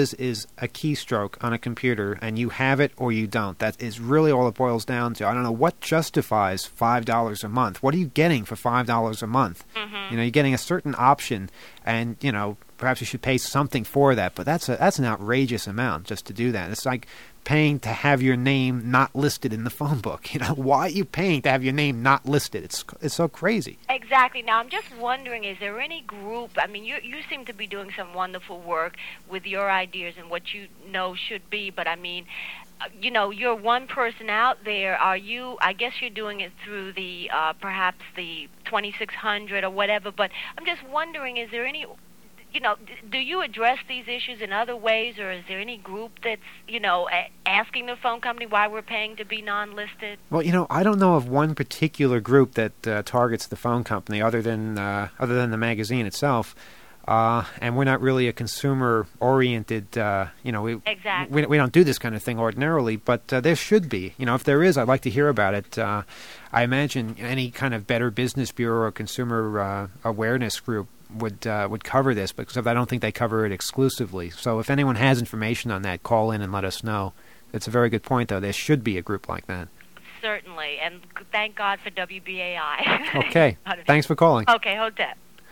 a keystroke on a computer, and you have it or you don't. That is really all it boils down to. I don't know what justifies $5 a month. What are you getting for $5 a month? You're getting a certain option, and perhaps you should pay something for that. But that's an outrageous amount just to do that. It's like paying to have your name not listed in the phone book. Why are you paying to have your name not listed? It's so crazy. Exactly. Now, I'm just wondering, is there any group, I mean, you seem to be doing some wonderful work with your ideas and what you know should be, but I mean, you're one person out there. Are you? I guess you're doing it through the perhaps the 2600 or whatever. But I'm just wondering, is there any? Do you address these issues in other ways, or is there any group that's, asking the phone company why we're paying to be non-listed? Well, I don't know of one particular group that targets the phone company other than the magazine itself. And we're not really a consumer-oriented, Exactly. We don't do this kind of thing ordinarily, but there should be. If there is, I'd like to hear about it. I imagine any kind of Better Business Bureau or consumer awareness group would cover this, because I don't think they cover it exclusively. So if anyone has information on that, call in and let us know. It's a very good point, though. There should be a group like that. Certainly, and thank God for WBAI. Okay. Thanks for calling. Okay, Hotep.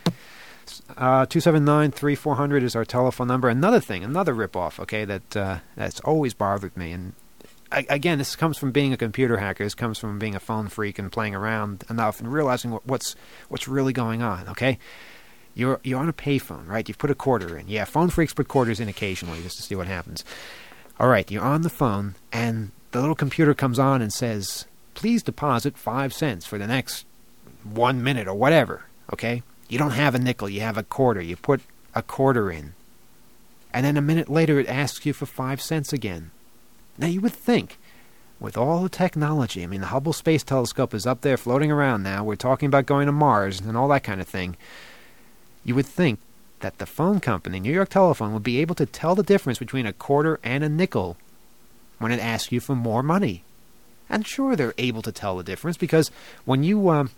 279-3400 is our telephone number. Another ripoff, okay, that's always bothered me. And again, this comes from being a computer hacker. This comes from being a phone freak and playing around enough and realizing what's really going on, okay? You're on a payphone, right? You've put a quarter in. Yeah, phone freaks put quarters in occasionally just to see what happens. All right, you're on the phone, and the little computer comes on and says, please deposit 5 cents for the next 1 minute or whatever, okay? You don't have a nickel, you have a quarter. You put a quarter in. And then a minute later it asks you for 5 cents again. Now you would think, with all the technology, the Hubble Space Telescope is up there floating around now, we're talking about going to Mars and all that kind of thing, you would think that the phone company, New York Telephone, would be able to tell the difference between a quarter and a nickel when it asks you for more money. And sure, they're able to tell the difference, because when you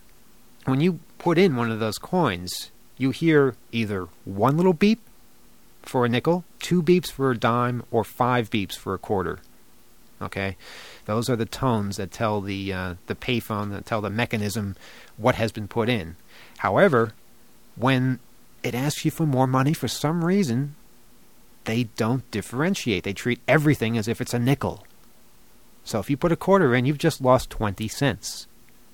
put in one of those coins, you hear either one little beep for a nickel, 2 beeps for a dime, or 5 beeps for a quarter. Okay? Those are the tones that tell the payphone, that tell the mechanism what has been put in. However, when it asks you for more money, for some reason, they don't differentiate. They treat everything as if it's a nickel. So if you put a quarter in, you've just lost 20 cents.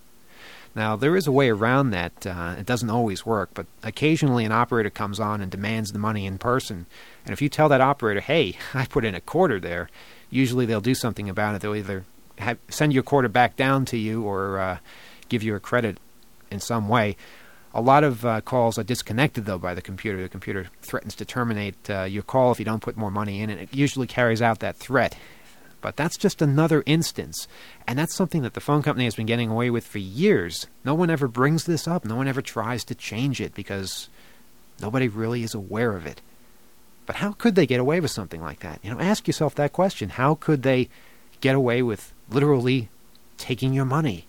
Now, there is a way around that. It doesn't always work, but occasionally an operator comes on and demands the money in person. And if you tell that operator, hey, I put in a quarter there, usually they'll do something about it. They'll either send your quarter back down to you or give you a credit in some way. A lot of calls are disconnected, though, by the computer. The computer threatens to terminate your call if you don't put more money in, and it usually carries out that threat. But that's just another instance, and that's something that the phone company has been getting away with for years. No one ever brings this up. No one ever tries to change it because nobody really is aware of it. But how could they get away with something like that? Ask yourself that question. How could they get away with literally taking your money?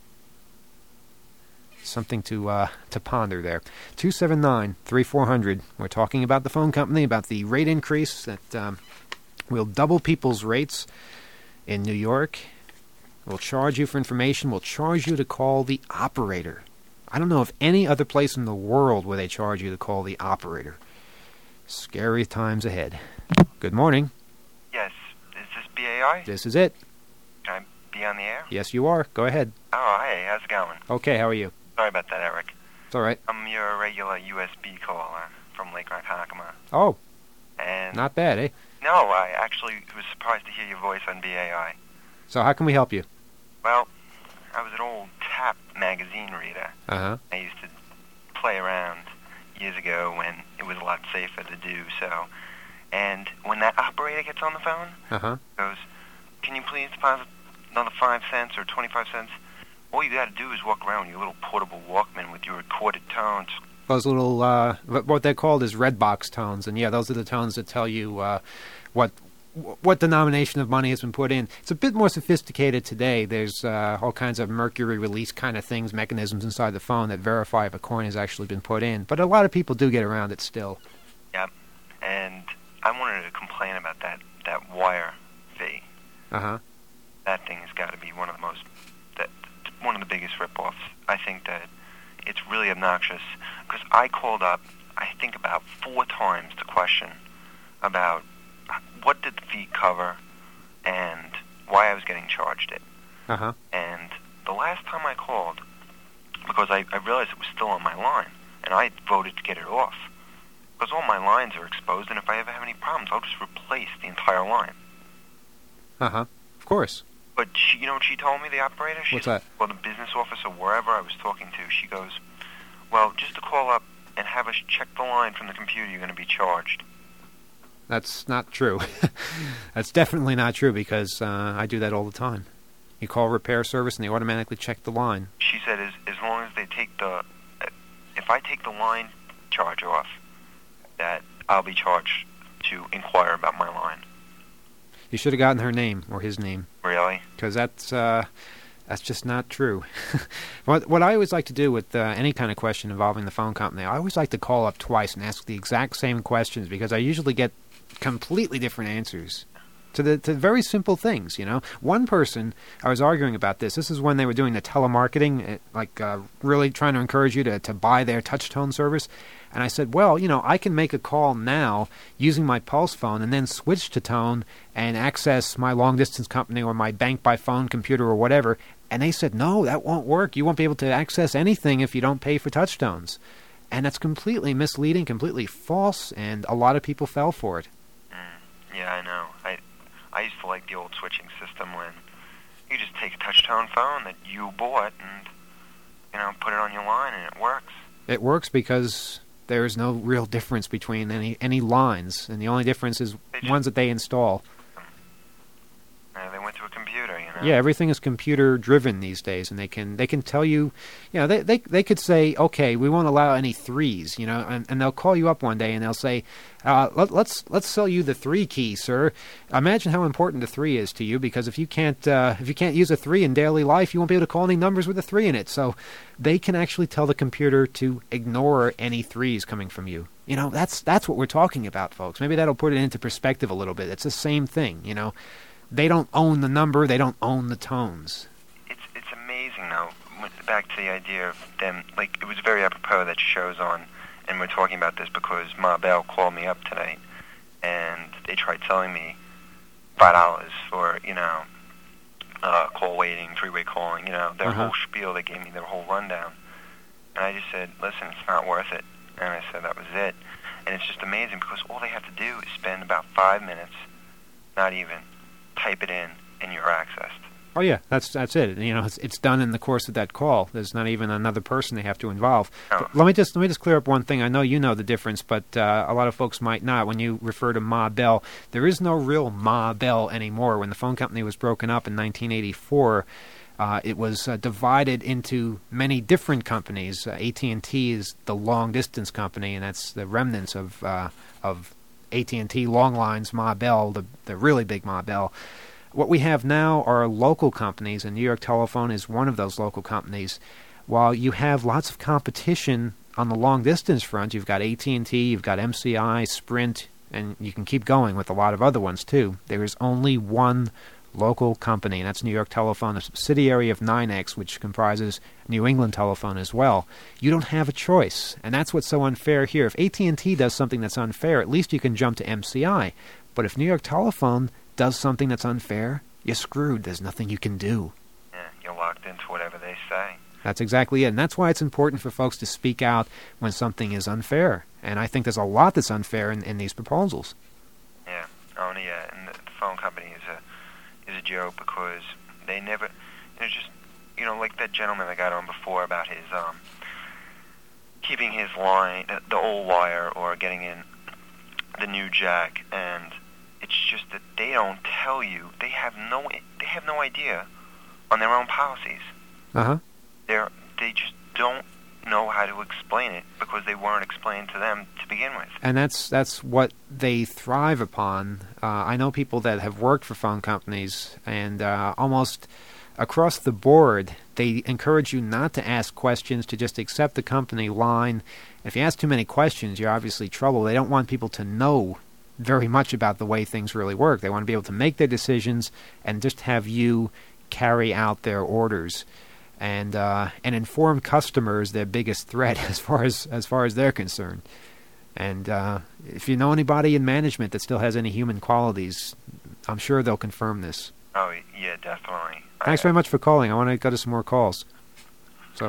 Something to ponder there. 279-3400. We're talking about the phone company, about the rate increase that will double people's rates in New York. We'll charge you for information. We'll charge you to call the operator. I don't know of any other place in the world where they charge you to call the operator. Scary times ahead. Good morning. Yes. Is this BAI? This is it. Can I be on the air? Yes, you are. Go ahead. Oh, hey. How's it going? Okay, how are you? Sorry about that, Eric. It's all right. I'm your regular USB caller from Lake Ronkonkoma. Oh. And not bad, eh? No, I actually was surprised to hear your voice on BAI. So how can we help you? Well, I was an old TAP magazine reader. Uh-huh. I used to play around years ago when it was a lot safer to do so. And when that operator gets on the phone, goes, can you please deposit another 5 cents or 25 cents? All you got to do is walk around with your little portable Walkman with your recorded tones. Those little, what they're called is red box tones. And yeah, those are the tones that tell you what denomination of money has been put in. It's a bit more sophisticated today. There's all kinds of mercury release kind of things, mechanisms inside the phone that verify if a coin has actually been put in. But a lot of people do get around it still. Yep. And I wanted to complain about that wire fee. Uh-huh. That thing has got to be one of the biggest rip-offs. I think that it's really obnoxious because I called up, I think about 4 times to question about what did the fee cover and why I was getting charged it. Uh-huh. And the last time I called, because I realized it was still on my line, and I voted to get it off. Because all my lines are exposed, and if I ever have any problems, I'll just replace the entire line. Uh-huh. Of course. But she, you know what she told me, the operator? What's that? Well, the business officer, wherever I was talking to, she goes, well, just to call up and have us check the line from the computer, you're going to be charged. That's not true. That's definitely not true because I do that all the time. You call repair service and they automatically check the line. She said as long as they take if I take the line charge off, that I'll be charged to inquire about my line. You should have gotten her name or his name. Really? Because that's just not true. What I always like to do with any kind of question involving the phone company, I always like to call up twice and ask the exact same questions because I usually get completely different answers to very simple things, you know. One person, I was arguing about this. This is when they were doing the telemarketing, really trying to encourage you to buy their touch-tone service. And I said, well, you know, I can make a call now using my pulse phone and then switch to tone and access my long-distance company or my bank-by-phone computer or whatever. And they said, no, that won't work. You won't be able to access anything if you don't pay for touch tones. And that's completely misleading, completely false, and a lot of people fell for it. Yeah, I know. I used to like the old switching system when you just take a touch-tone phone that you bought and, you know, put it on your line and it works. It works because there is no real difference between any lines, and the only difference is ones that they install. They went to a computer, you know. Yeah, everything is computer driven these days, and they can tell you, you know, they could say, okay, we won't allow any threes, you know, and they'll call you up one day and they'll say, let's sell you the 3 key, sir. Imagine how important the 3 is to you, because if you can't use a 3 in daily life, you won't be able to call any numbers with a 3 in it. So they can actually tell the computer to ignore any 3s coming from you. You know, that's what we're talking about, folks. Maybe that'll put it into perspective a little bit. It's the same thing, you know. They don't own the number. They don't own the tones. It's amazing, though. Back to the idea of them, like, it was very apropos that show's on, and we're talking about this because Ma Bell called me up today, and they tried telling me $5 for, you know, call waiting, 3-way calling, you know, their whole spiel. They gave me their whole rundown. And I just said, listen, it's not worth it. And I said that was it. And it's just amazing because all they have to do is spend about 5 minutes, not even, type it in, and you're accessed. Oh yeah, that's it. You know, it's done in the course of that call. There's not even another person they have to involve. Oh. Let me just clear up one thing. I know you know the difference, but a lot of folks might not. When you refer to Ma Bell, there is no real Ma Bell anymore. When the phone company was broken up in 1984, it was divided into many different companies. AT&T is the long-distance company, and that's the remnants of AT&T long lines, Ma Bell, the really big Ma Bell. What we have now are local companies, and New York Telephone is one of those local companies. While you have lots of competition on the long-distance front, you've got AT&T, you've got MCI, Sprint, and you can keep going with a lot of other ones too. There is only one local company, and that's New York Telephone, a subsidiary of NYNEX, which comprises New England Telephone as well. You don't have a choice, and that's what's so unfair here. If AT&T does something that's unfair, at least you can jump to MCI. But if New York Telephone does something that's unfair, you're screwed. There's nothing you can do. Yeah, you're locked into whatever they say. That's exactly it, and that's why it's important for folks to speak out when something is unfair. And I think there's a lot that's unfair in these proposals. Yeah, and the phone company is a joke because they never, like that gentleman that got on before about his keeping his line, the old wire, or getting in the new jack, and it's just that they don't tell you. They have no idea on their own policies. They just don't know how to explain it because they weren't explained to them to begin with. And that's what they thrive upon. I know people that have worked for phone companies, and almost across the board, they encourage you not to ask questions, to just accept the company line. If you ask too many questions, you're obviously trouble. They don't want people to know very much about the way things really work. They want to be able to make their decisions and just have you carry out their orders. And informed customers their biggest threat as far as they're concerned. And if you know anybody in management that still has any human qualities, I'm sure they'll confirm this. Oh, yeah, definitely. Thanks very much for calling. I want to go to some more calls. So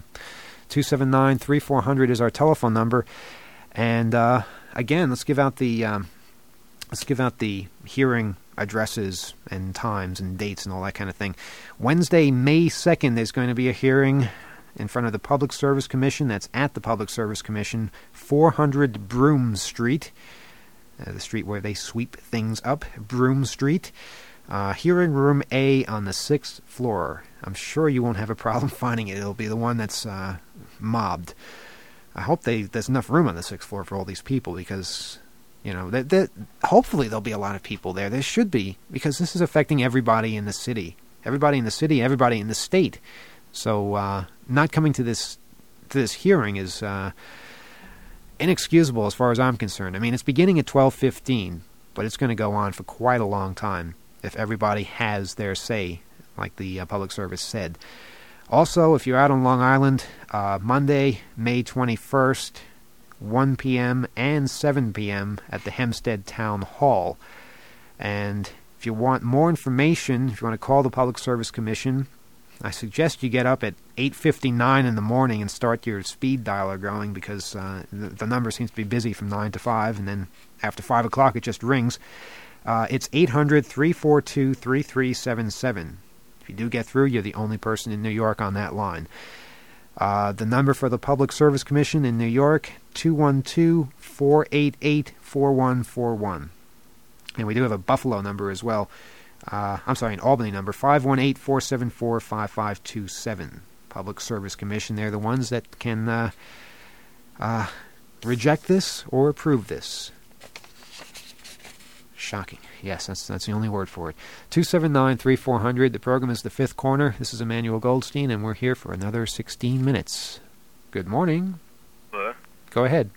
279-3400 is our telephone number. And again, let's give out the hearing addresses and times and dates and all that kind of thing. Wednesday, May 2nd, there's going to be a hearing in front of the Public Service Commission. That's at the Public Service Commission, 400 Broome Street, the street where they sweep things up, Broome Street. Hearing room A on the 6th floor. I'm sure you won't have a problem finding it. It'll be the one that's mobbed. I hope there's enough room on the 6th floor for all these people, because, you know, hopefully there'll be a lot of people there. There should be, because this is affecting everybody in the city. Everybody in the city, everybody in the state. So not coming to this hearing is inexcusable as far as I'm concerned. I mean, it's beginning at 12:15, but it's going to go on for quite a long time if everybody has their say, like the Public Service said. Also, if you're out on Long Island, Monday, May 21st, 1 p.m. and 7 p.m. at the Hempstead Town Hall. And if you want more information, if you want to call the Public Service Commission, I suggest you get up at 8:59 in the morning and start your speed dialer going, because the number seems to be busy from 9 to 5, and then after 5 o'clock it just rings. It's 800-342-3377. If you do get through, you're the only person in New York on that line. The number for the Public Service Commission in New York, 212-488-4141. And we do have a Buffalo number as well. I'm sorry, an Albany number, 518-474-5527. Public Service Commission, they're the ones that can reject this or approve this. Shocking. Yes, that's the only word for it. 279-3400. The program is The Fifth Corner. This is Emmanuel Goldstein, and we're here for another 16 minutes. Good morning. Hello? Go ahead.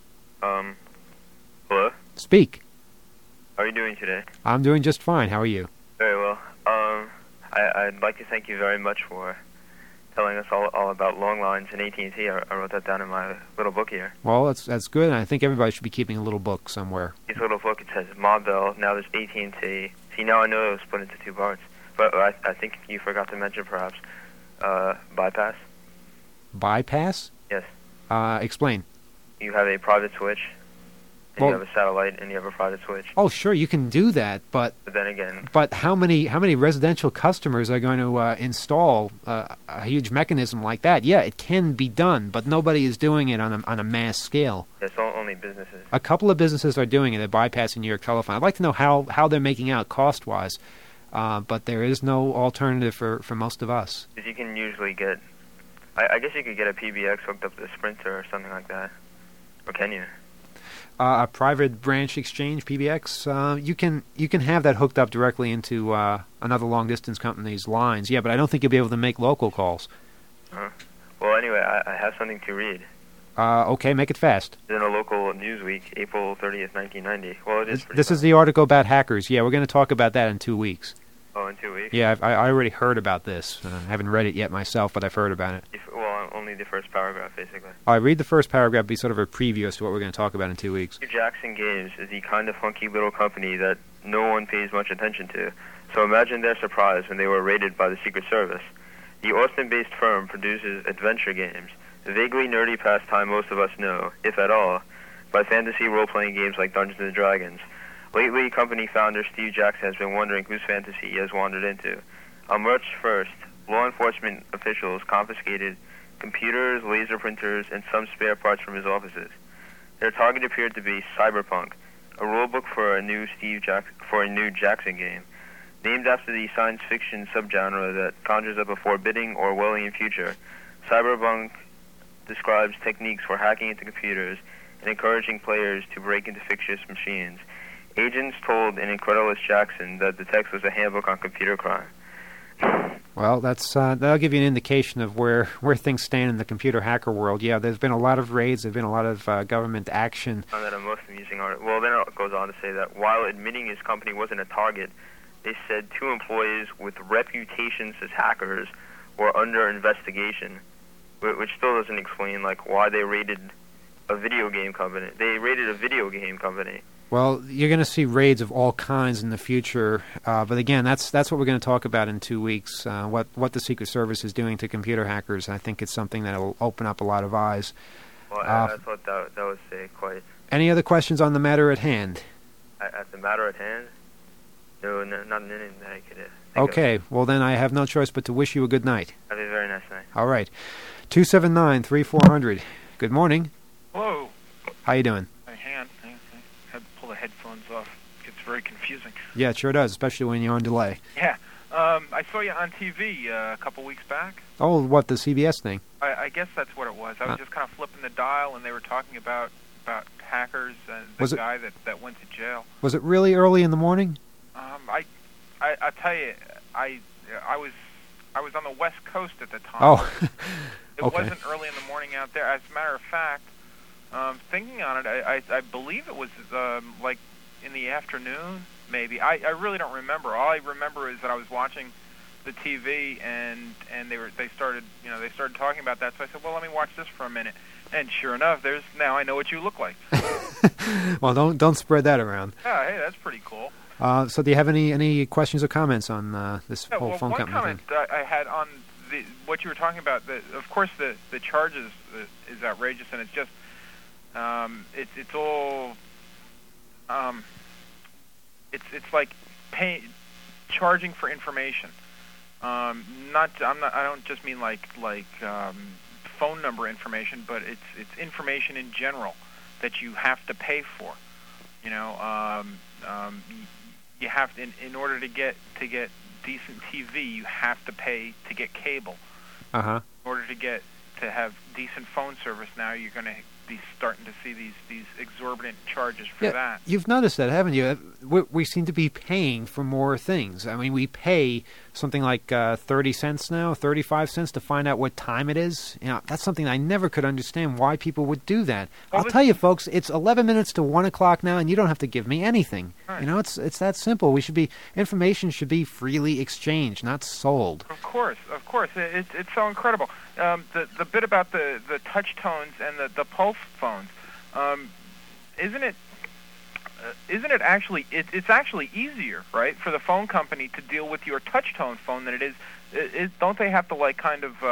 Hello? Speak. How are you doing today? I'm doing just fine. How are you? Very well. I'd like to thank you very much for telling us all about long lines and AT&T. I wrote that down in my little book here. Well, that's good. I think everybody should be keeping a little book somewhere. This little book, it says Ma Bell, now there's AT&T. See, now I know it was split into two parts. But I think you forgot to mention, perhaps, bypass. Bypass? Yes. Explain. You have a private switch, and Well, you have a satellite, and you have a private switch. Oh, sure, you can do that, but then again, how many residential customers are going to install a huge mechanism like that? Yeah, it can be done, but nobody is doing it on a mass scale. it's only businesses. A couple of businesses are doing it. They're bypassing New York Telephone. I'd like to know how they're making out cost-wise, but there is no alternative for most of us. Because you can usually get, I guess you could get a PBX hooked up to a Sprinter or something like that. Or can you? A private branch exchange, PBX, you can have that hooked up directly into another long-distance company's lines. Yeah, but I don't think you'll be able to make local calls. Well, anyway, I have something to read. Okay, make it fast. It's in a local Newsweek, April 30th, 1990. Well, it is pretty This is the article about hackers. Yeah, we're going to talk about that in 2 weeks. Oh, in 2 weeks? Yeah, I already heard about this. I haven't read it yet myself, but I've heard about it. Well, only the first paragraph, basically. I read the first paragraph, be sort of a preview as to what we're going to talk about in 2 weeks. Jackson Games is the kind of funky little company that no one pays much attention to. So imagine their surprise when they were raided by the Secret Service. The Austin-based firm produces adventure games, the vaguely nerdy pastime most of us know, if at all, by fantasy role-playing games like Dungeons & Dragons. Lately, company founder Steve Jackson has been wondering whose fantasy he has wandered into. On March 1st, law enforcement officials confiscated computers, laser printers, and some spare parts from his offices. Their target appeared to be Cyberpunk, a rulebook for a new Jackson game, named after the science fiction subgenre that conjures up a forbidding Orwellian future. Cyberpunk describes techniques for hacking into computers and encouraging players to break into fictitious machines. Agents told an incredulous Jackson that the text was a handbook on computer crime. Well, that'll give you an indication of where things stand in the computer hacker world. Yeah, there's been a lot of raids, there's been a lot of government action. On that most amusing article. Well, then it goes on to say that while admitting his company wasn't a target, they said 2 employees with reputations as hackers were under investigation, which still doesn't explain why they raided a video game company. They raided a video game company. Well, you're going to see raids of all kinds in the future, but again, that's what we're going to talk about in 2 weeks. What the Secret Service is doing to computer hackers. I think it's something that will open up a lot of eyes. Well, I thought that was quite. Any other questions on the matter at hand? At the matter at hand? No, not an inning that I could think Okay, well then I have no choice but to wish you a good night. of. Have a very nice night. All right. 279-3400. Good morning. Hello. How you doing? Hang on. I had to pull the headphones off. It gets very confusing. Yeah, it sure does, especially when you're on delay. Yeah. I saw you on TV a couple weeks back. Oh, what, the CBS thing? I guess that's what it was. I was just kind of flipping the dial, and they were talking about hackers and the guy that went to jail. Was it really early in the morning? I tell you, I was on the West Coast at the time. Oh, It wasn't early in the morning out there. As a matter of fact, thinking on it, I believe it was like in the afternoon, maybe. I really don't remember. All I remember is that I was watching the TV and they started talking about that. So I said, well, let me watch this for a minute. And sure enough, now I know what you look like. Well, don't spread that around. Yeah, hey, that's pretty cool. So do you have any questions or comments on this whole phone company thing? One comment I had on what you were talking about, of course the charges is outrageous, and it's just it's all it's like charging for information. I don't just mean like phone number information, but it's information in general that you have to pay for. You know, you have to, in order to get decent TV, you have to pay to get cable. Uh-huh. In order to have decent phone service, now you're going to be starting to see these exorbitant charges for that. You've noticed that, haven't you? We seem to be paying for more things. I mean, we pay something like 30 cents now, 35 cents to find out what time it is. You know, that's something I never could understand why people would do that. I'll tell you, folks, it's 11 minutes to 1 o'clock now, and you don't have to give me anything. Right. You know, it's that simple. Information should be freely exchanged, not sold. Of course. It's so incredible. The bit about the touch tones and the pulse phones, isn't it actually it's actually easier, right, for the phone company to deal with your touch tone phone than it is don't they have to like kind of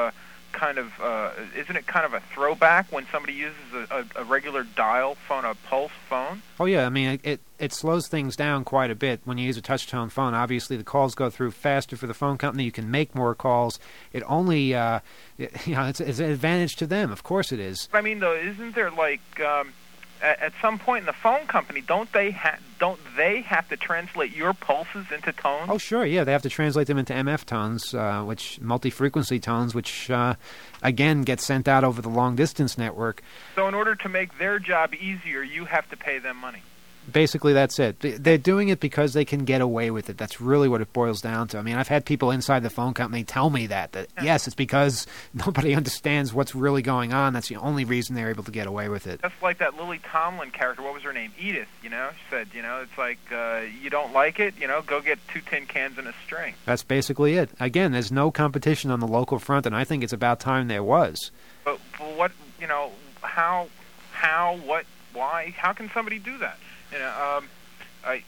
isn't it kind of a throwback when somebody uses a regular dial phone, a pulse phone? Oh yeah, I mean it slows things down quite a bit when you use a touch tone phone. Obviously the calls go through faster for the phone company. You can make more calls. It only it's an advantage to them. Of course it is. I mean though, isn't there like at some point in the phone company, don't they have to translate your pulses into tones? Oh, sure, yeah. They have to translate them into MF tones, which multi-frequency tones, which, again, get sent out over the long-distance network. So in order to make their job easier, you have to pay them money. Basically, that's it. They're doing it because they can get away with it. That's really what it boils down to. I mean, I've had people inside the phone company tell me that yes, it's because nobody understands what's really going on. That's the only reason they're able to get away with it. Just like that Lily Tomlin character. What was her name? Edith, she said, it's like, you don't like it, go get 2 tin cans and a string. That's basically it. Again, there's no competition on the local front, and I think it's about time there was. But what, how, what, why, how can somebody do that? I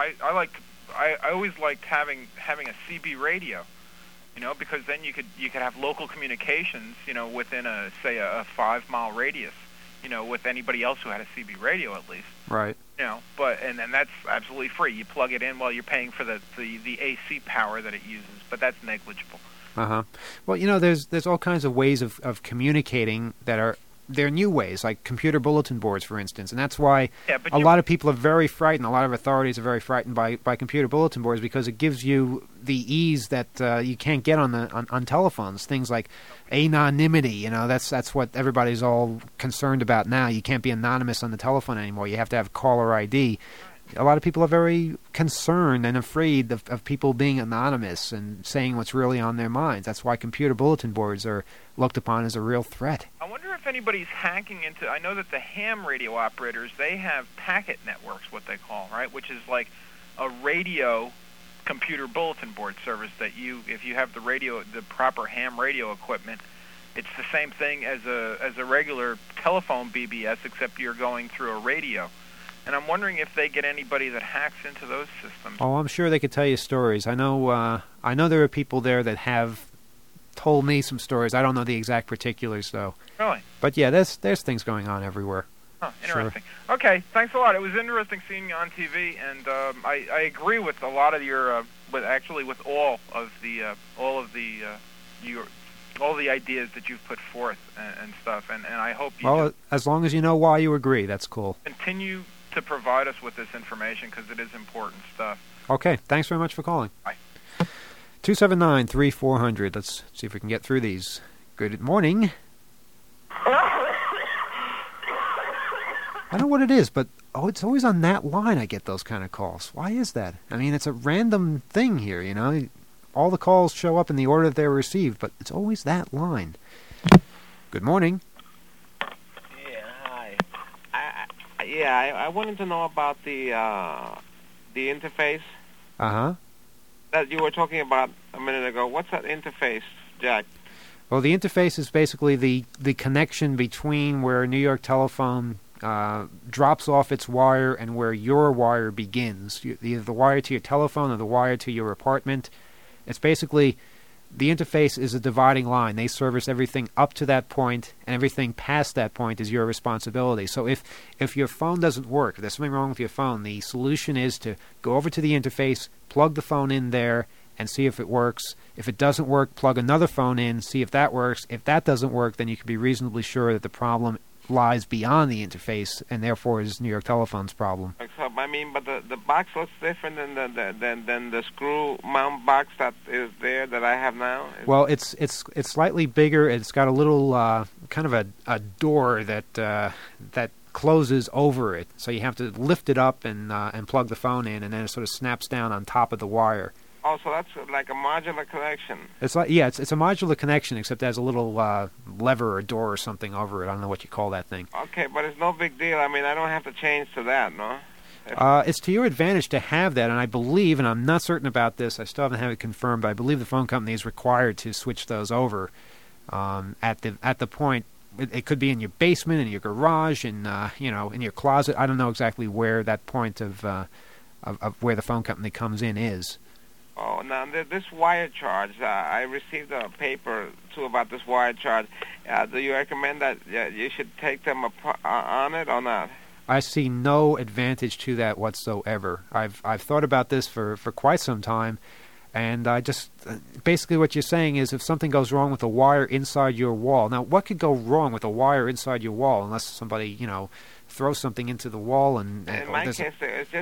always liked having a CB radio, because then you could have local communications, within a 5-mile radius, with anybody else who had a CB radio at least. Right. And then that's absolutely free. You plug it in while you're paying for the AC power that it uses, but that's negligible. Uh-huh. Well, there's all kinds of ways of communicating that they're new ways, like computer bulletin boards, for instance. And that's why a lot of people are very frightened, a lot of authorities are very frightened by computer bulletin boards, because it gives you the ease that you can't get on telephones. Things like anonymity, that's what everybody's all concerned about now. You can't be anonymous on the telephone anymore. You have to have caller ID. A lot of people are very concerned and afraid of people being anonymous and saying what's really on their minds. That's why computer bulletin boards are looked upon as a real threat. I wonder if anybody's hacking into... I know that the ham radio operators, they have packet networks, what they call, right? Which is like a radio computer bulletin board service that if you have the proper ham radio equipment, it's the same thing as a regular telephone BBS, except you're going through a radio. And I'm wondering if they get anybody that hacks into those systems. Oh, I'm sure they could tell you stories. I know there are people there that have told me some stories. I don't know the exact particulars, though. Really? But yeah, there's things going on everywhere. Huh, interesting. Sure. Okay, thanks a lot. It was interesting seeing you on TV, and I agree with a lot of your, with all of the ideas that you've put forth and stuff, and I hope you as long as you know why you agree, that's cool. Continue to provide us with this information because it is important stuff. Okay, thanks very much for calling. Bye. 279-3400. Let's see if we can get through these. Good morning. I don't know what it is, but it's always on that line I get those kind of calls. Why is that? I mean, it's a random thing here, you know. All the calls show up in the order that they were received, but it's always that line. Good morning. Yeah, hi. I wanted to know about the interface. Uh-huh. That you were talking about a minute ago. What's that interface, Jack? Well, the interface is basically the connection between where New York Telephone drops off its wire and where your wire begins. Either the wire to your telephone or the wire to your apartment. It's basically, the interface is a dividing line. They service everything up to that point, and everything past that point is your responsibility. So if your phone doesn't work, if there's something wrong with your phone, the solution is to go over to the interface, plug the phone in there, and see if it works. If it doesn't work, plug another phone in, see if that works. If that doesn't work, then you can be reasonably sure that the problem lies beyond the interface, and therefore is New York Telephone's problem. So, I mean, but the box looks different than the screw mount box that is there that I have now. Well, it's slightly bigger. It's got a little kind of a door that closes over it, so you have to lift it up and plug the phone in, and then it sort of snaps down on top of the wire. Oh, so that's like a modular connection. It's like it's a modular connection, except it has a little lever or door or something over it. I don't know what you call that thing. Okay, but it's no big deal. I mean, I don't have to change to that, no? It's to your advantage to have that, and I believe, and I'm not certain about this, I still haven't had it confirmed, but I believe the phone company is required to switch those over at the point. It could be in your basement, in your garage, in your closet. I don't know exactly where that point of where the phone company comes in is. Oh, now this wire charge, I received a paper, too, about this wire charge. Do you recommend that you should take them on it or not? I see no advantage to that whatsoever. I've thought about this for quite some time, and I just... basically what you're saying is if something goes wrong with a wire inside your wall... Now, what could go wrong with a wire inside your wall unless somebody, throws something into the wall and... In my case,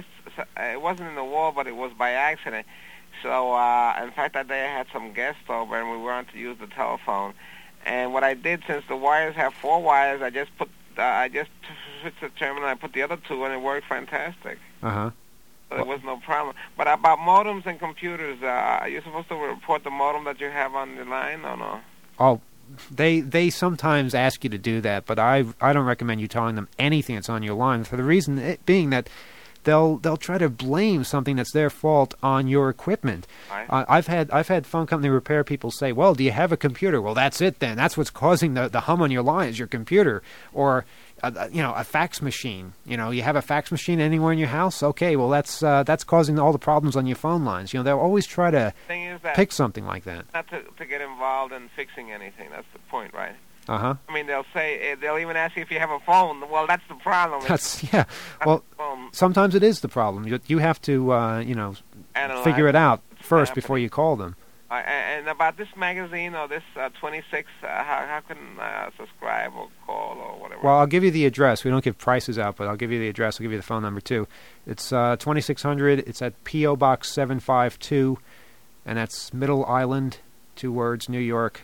it wasn't in the wall, but it was by accident. So, in fact, that day I had some guests over, and we wanted to use the telephone. And what I did, since the wires have 4 wires, I just switched the terminal, and I put the other 2, and it worked fantastic. Uh-huh. So there was no problem. But about modems and computers, are you supposed to report the modem that you have on the line, or no? Oh, they sometimes ask you to do that, but I don't recommend you telling them anything that's on your line, for the reason being that they'll try to blame something that's their fault on your equipment. I've had phone company repair people say, "Well, do you have a computer?" Well, that's it then. That's what's causing the hum on your line is your computer, or a fax machine. You have a fax machine anywhere in your house? Okay, well that's causing all the problems on your phone lines. They'll always try to pick something like that. Not to get involved in fixing anything. That's the point, right? Uh-huh. I mean, they'll even ask you if you have a phone. Well, that's the problem. Well, sometimes it is the problem. You have to, figure it out first before you call them. And about this magazine or this 26, how can I subscribe or call or whatever? Well, I'll give you the address. We don't give prices out, but I'll give you the address. I'll give you the phone number, too. It's 2600. It's at P.O. Box 752, and that's Middle Island, 2 words, New York,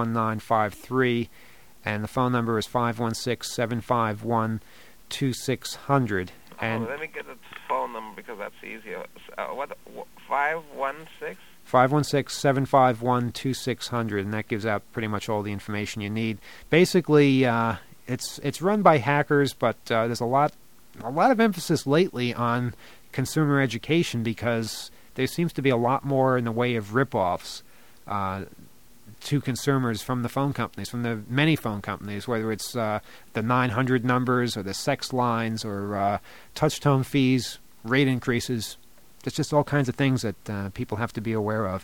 11953. And the phone number is 516-751-2600. And let me get the phone number because that's easier. 516? 516-751-2600, and that gives out pretty much all the information you need. Basically, it's run by hackers, but there's a lot of emphasis lately on consumer education because there seems to be a lot more in the way of rip-offs to consumers from the phone companies, from the many phone companies, whether it's the 900 numbers or the sex lines or touch-tone fees, rate increases. There's just all kinds of things that people have to be aware of.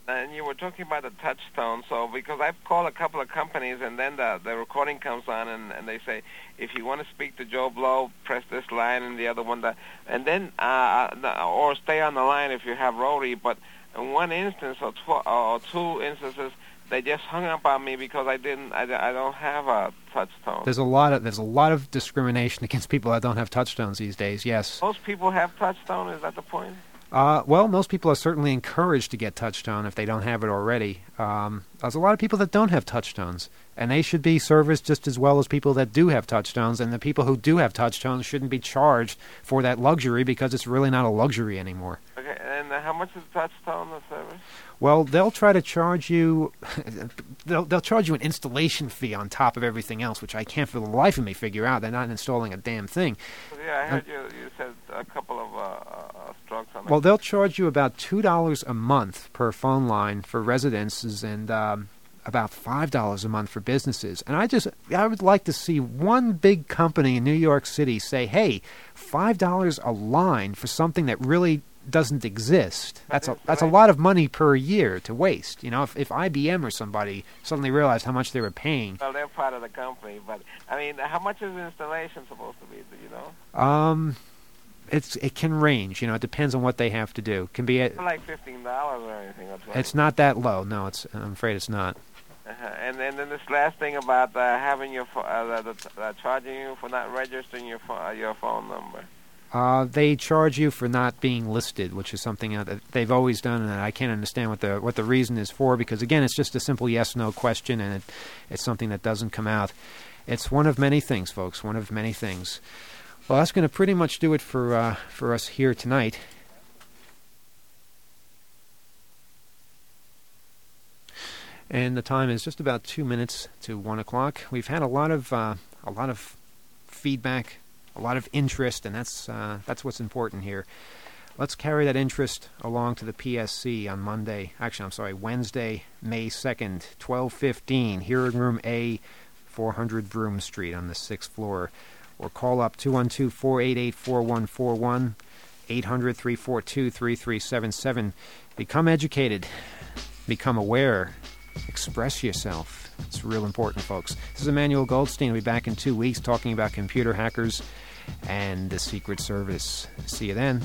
And you were talking about the touchstone, so because I've called a couple of companies, and then the recording comes on, and they say, if you want to speak to Joe Blow, press this line and the other one, and then or stay on the line if you have rotary. But in one instance or two instances, they just hung up on me because I don't have a touchstone. There's a lot of discrimination against people that don't have touchstones these days. Yes. Most people have touchstone. Is that the point? Well, most people are certainly encouraged to get touchstone if they don't have it already. There's a lot of people that don't have touchstones, and they should be serviced just as well as people that do have touchstones, and the people who do have touchstones shouldn't be charged for that luxury because it's really not a luxury anymore. Okay, and how much is touchstone, the service? Well, they'll try to charge you. They'll charge you an installation fee on top of everything else, which I can't for the life of me figure out. They're not installing a damn thing. Yeah, I heard you said a couple of strokes on that. Well, they'll charge you about $2 a month per phone line for residences, and about $5 a month for businesses. And I would like to see one big company in New York City say, "Hey, $5 a line for something that really doesn't exist." That's a lot of money per year to waste. You know, if IBM or somebody suddenly realized how much they were paying. Well, they're part of the company, but I mean, how much is the installation supposed to be? Do you know? It can range. You know, it depends on what they have to do. It can be like $15 or anything. It's not that low. No, I'm afraid it's not. And then this last thing about having your charging you for not registering your phone number. They charge you for not being listed, which is something that they've always done, and I can't understand what the reason is for. Because again, it's just a simple yes/no question, and it's something that doesn't come out. It's one of many things, folks. One of many things. Well, that's going to pretty much do it for us here tonight. And the time is just about 2 minutes to 1 o'clock. We've had a lot of feedback, a lot of interest, and that's what's important here. Let's carry that interest along to the PSC on Wednesday, May 2nd, 12:15, hearing room A, 400 Broome Street on the 6th floor. Or call up 212-488-4141, 800-342-3377. Become educated. Become aware. Express yourself. It's real important, folks. This is Emmanuel Goldstein. I'll be back in 2 weeks talking about computer hackers and the Secret Service. See you then.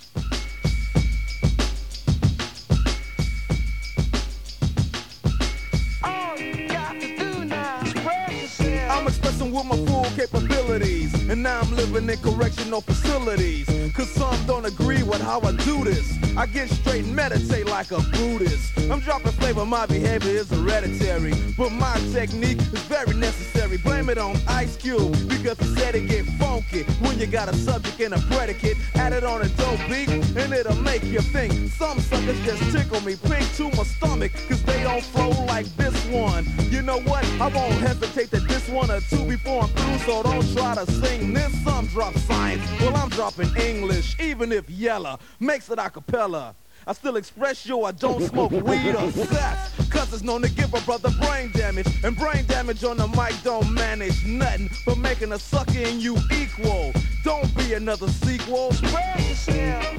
I'm expressing with my full capabilities, and now I'm living in correctional facilities. Cause some don't agree with how I do this. I get straight and meditate like a Buddhist. I'm dropping flavor, my behavior is hereditary, but my technique is very necessary. Blame it on Ice Cube, because he said it get funky when you got a subject and a predicate. Add it on a dope beat, and it'll make you think. Some suckers just tickle me pink to my stomach, cause they don't flow like this one. You know what? I won't hesitate to diss one or two before I'm through, so don't try to sing this. Some drop science, well I'm dropping English, even if Yella makes it a cappella. I still express I don't smoke weed or sex, cause it's known to give a brother brain damage, and brain damage on the mic don't manage nothing but making a sucker and you equal. Don't be another sequel. Spread yourself.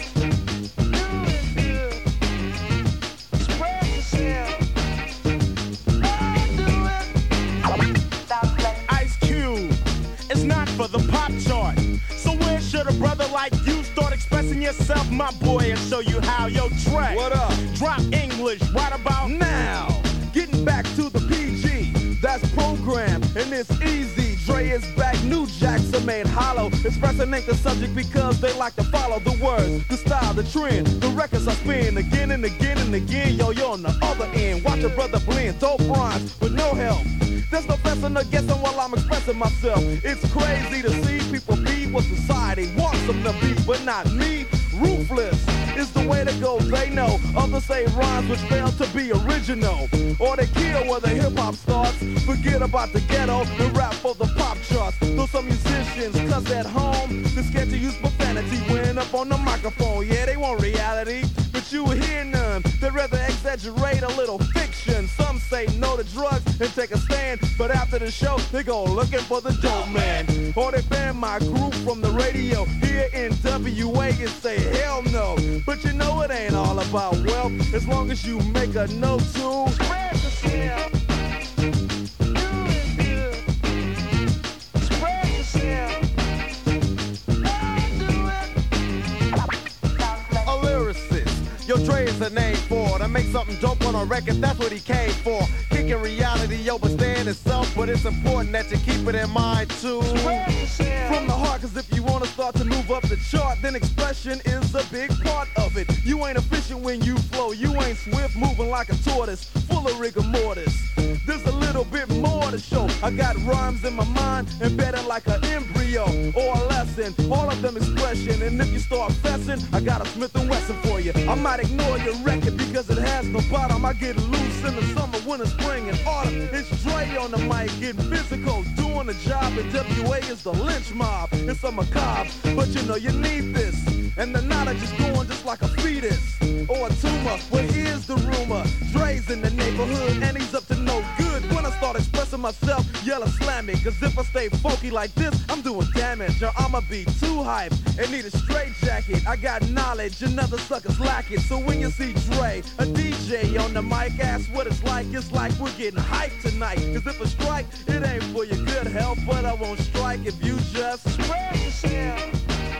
For the pop chart. So where should a brother like you start expressing yourself, my boy, and show you how? Yo, Trey, what up? Drop English right about now. Getting back to the PG, that's programmed, and it's easy. Dre is back, new jacks are made hollow. Expressing ain't the subject because they like to follow the words, the style, the trend. The records I spin again and again and again. Yo, you're on the other end. Watch a brother blend, dope rhymes with no help. There's no fessing or guessing while I'm expressing myself. It's crazy to see people be what society wants them to be, but not me. Ruthless is the way to go, they know. Others say rhymes which fail to be original, or they kill where the hip-hop starts. Forget about the ghetto and rap for the pop charts. Though some musicians cuss at home, they're scared to use profanity when up on the microphone. Yeah, they want reality, but you hear none. They'd rather exaggerate a little fiction. Some say no to drugs and take a stand, but after the show, they go looking for the dope man. Or they ban my group from the radio here in WA and say hell no. But you know it ain't all about wealth, as long as you make a note to spread yourself. Yo, Dre is a name for to make something dope on a record, that's what he came for. Kicking reality overstand itself, but it's important that you keep it in mind too. From the heart, cause if you wanna start to move up the chart, then expression is a big part of it. You ain't efficient when you flow, you ain't swift, moving like a tortoise, full of rigor mortis. There's a little bit more to show. I got rhymes in my mind, embedded like an embryo or a lesson, all of them expression. And if you start fessing, I got a Smith & Wesson for you. I might ignore your record because it has no bottom. I get loose in the summer, winter, spring, and autumn. It's Dre on the mic, getting physical, doing the job. And WA is the lynch mob. It's a macabre, but you know you need this. And the knowledge is going just like a fetus or a tumor. Well, here's the rumor: Dre's in the neighborhood and he's up to no good. When I start expressing myself, yell slam me. Cause if I stay funky like this, I'm doing damage. Or I'ma be too hype and need a straight jacket. I got knowledge and other suckers lack it. So when you see Dre, a DJ on the mic, ask what it's like we're getting hyped tonight. Cause if I strike, it ain't for your good health, but I won't strike if you just spread yourself.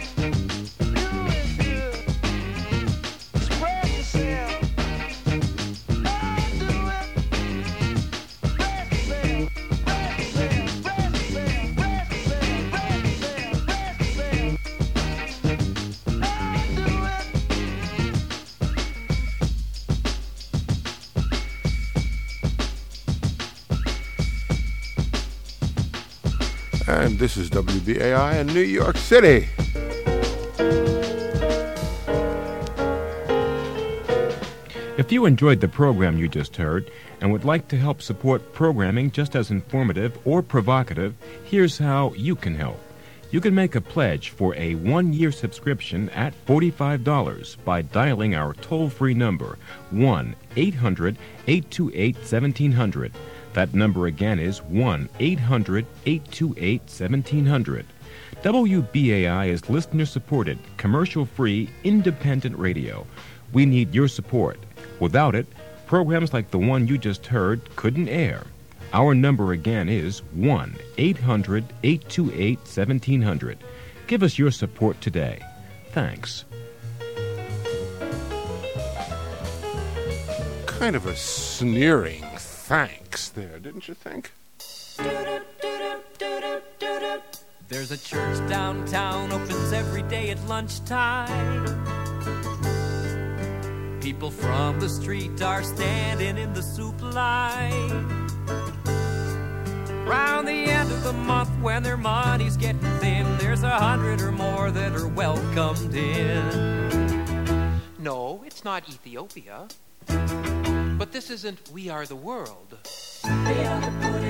And this is WBAI in New York City. If you enjoyed the program you just heard and would like to help support programming just as informative or provocative, here's how you can help. You can make a pledge for a one-year subscription at $45 by dialing our toll-free number, 1-800-828-1700. That number again is 1-800-828-1700. WBAI is listener-supported, commercial-free, independent radio. We need your support. Without it, programs like the one you just heard couldn't air. Our number again is 1-800-828-1700. Give us your support today. Thanks. Kind of a sneering thanks there, didn't you think? There's a church downtown, opens every day at lunchtime. People from the street are standing in the soup line. Round the end of the month when their money's getting thin, there's 100 or more that are welcomed in. No, it's not Ethiopia. But this isn't We Are the World. They are the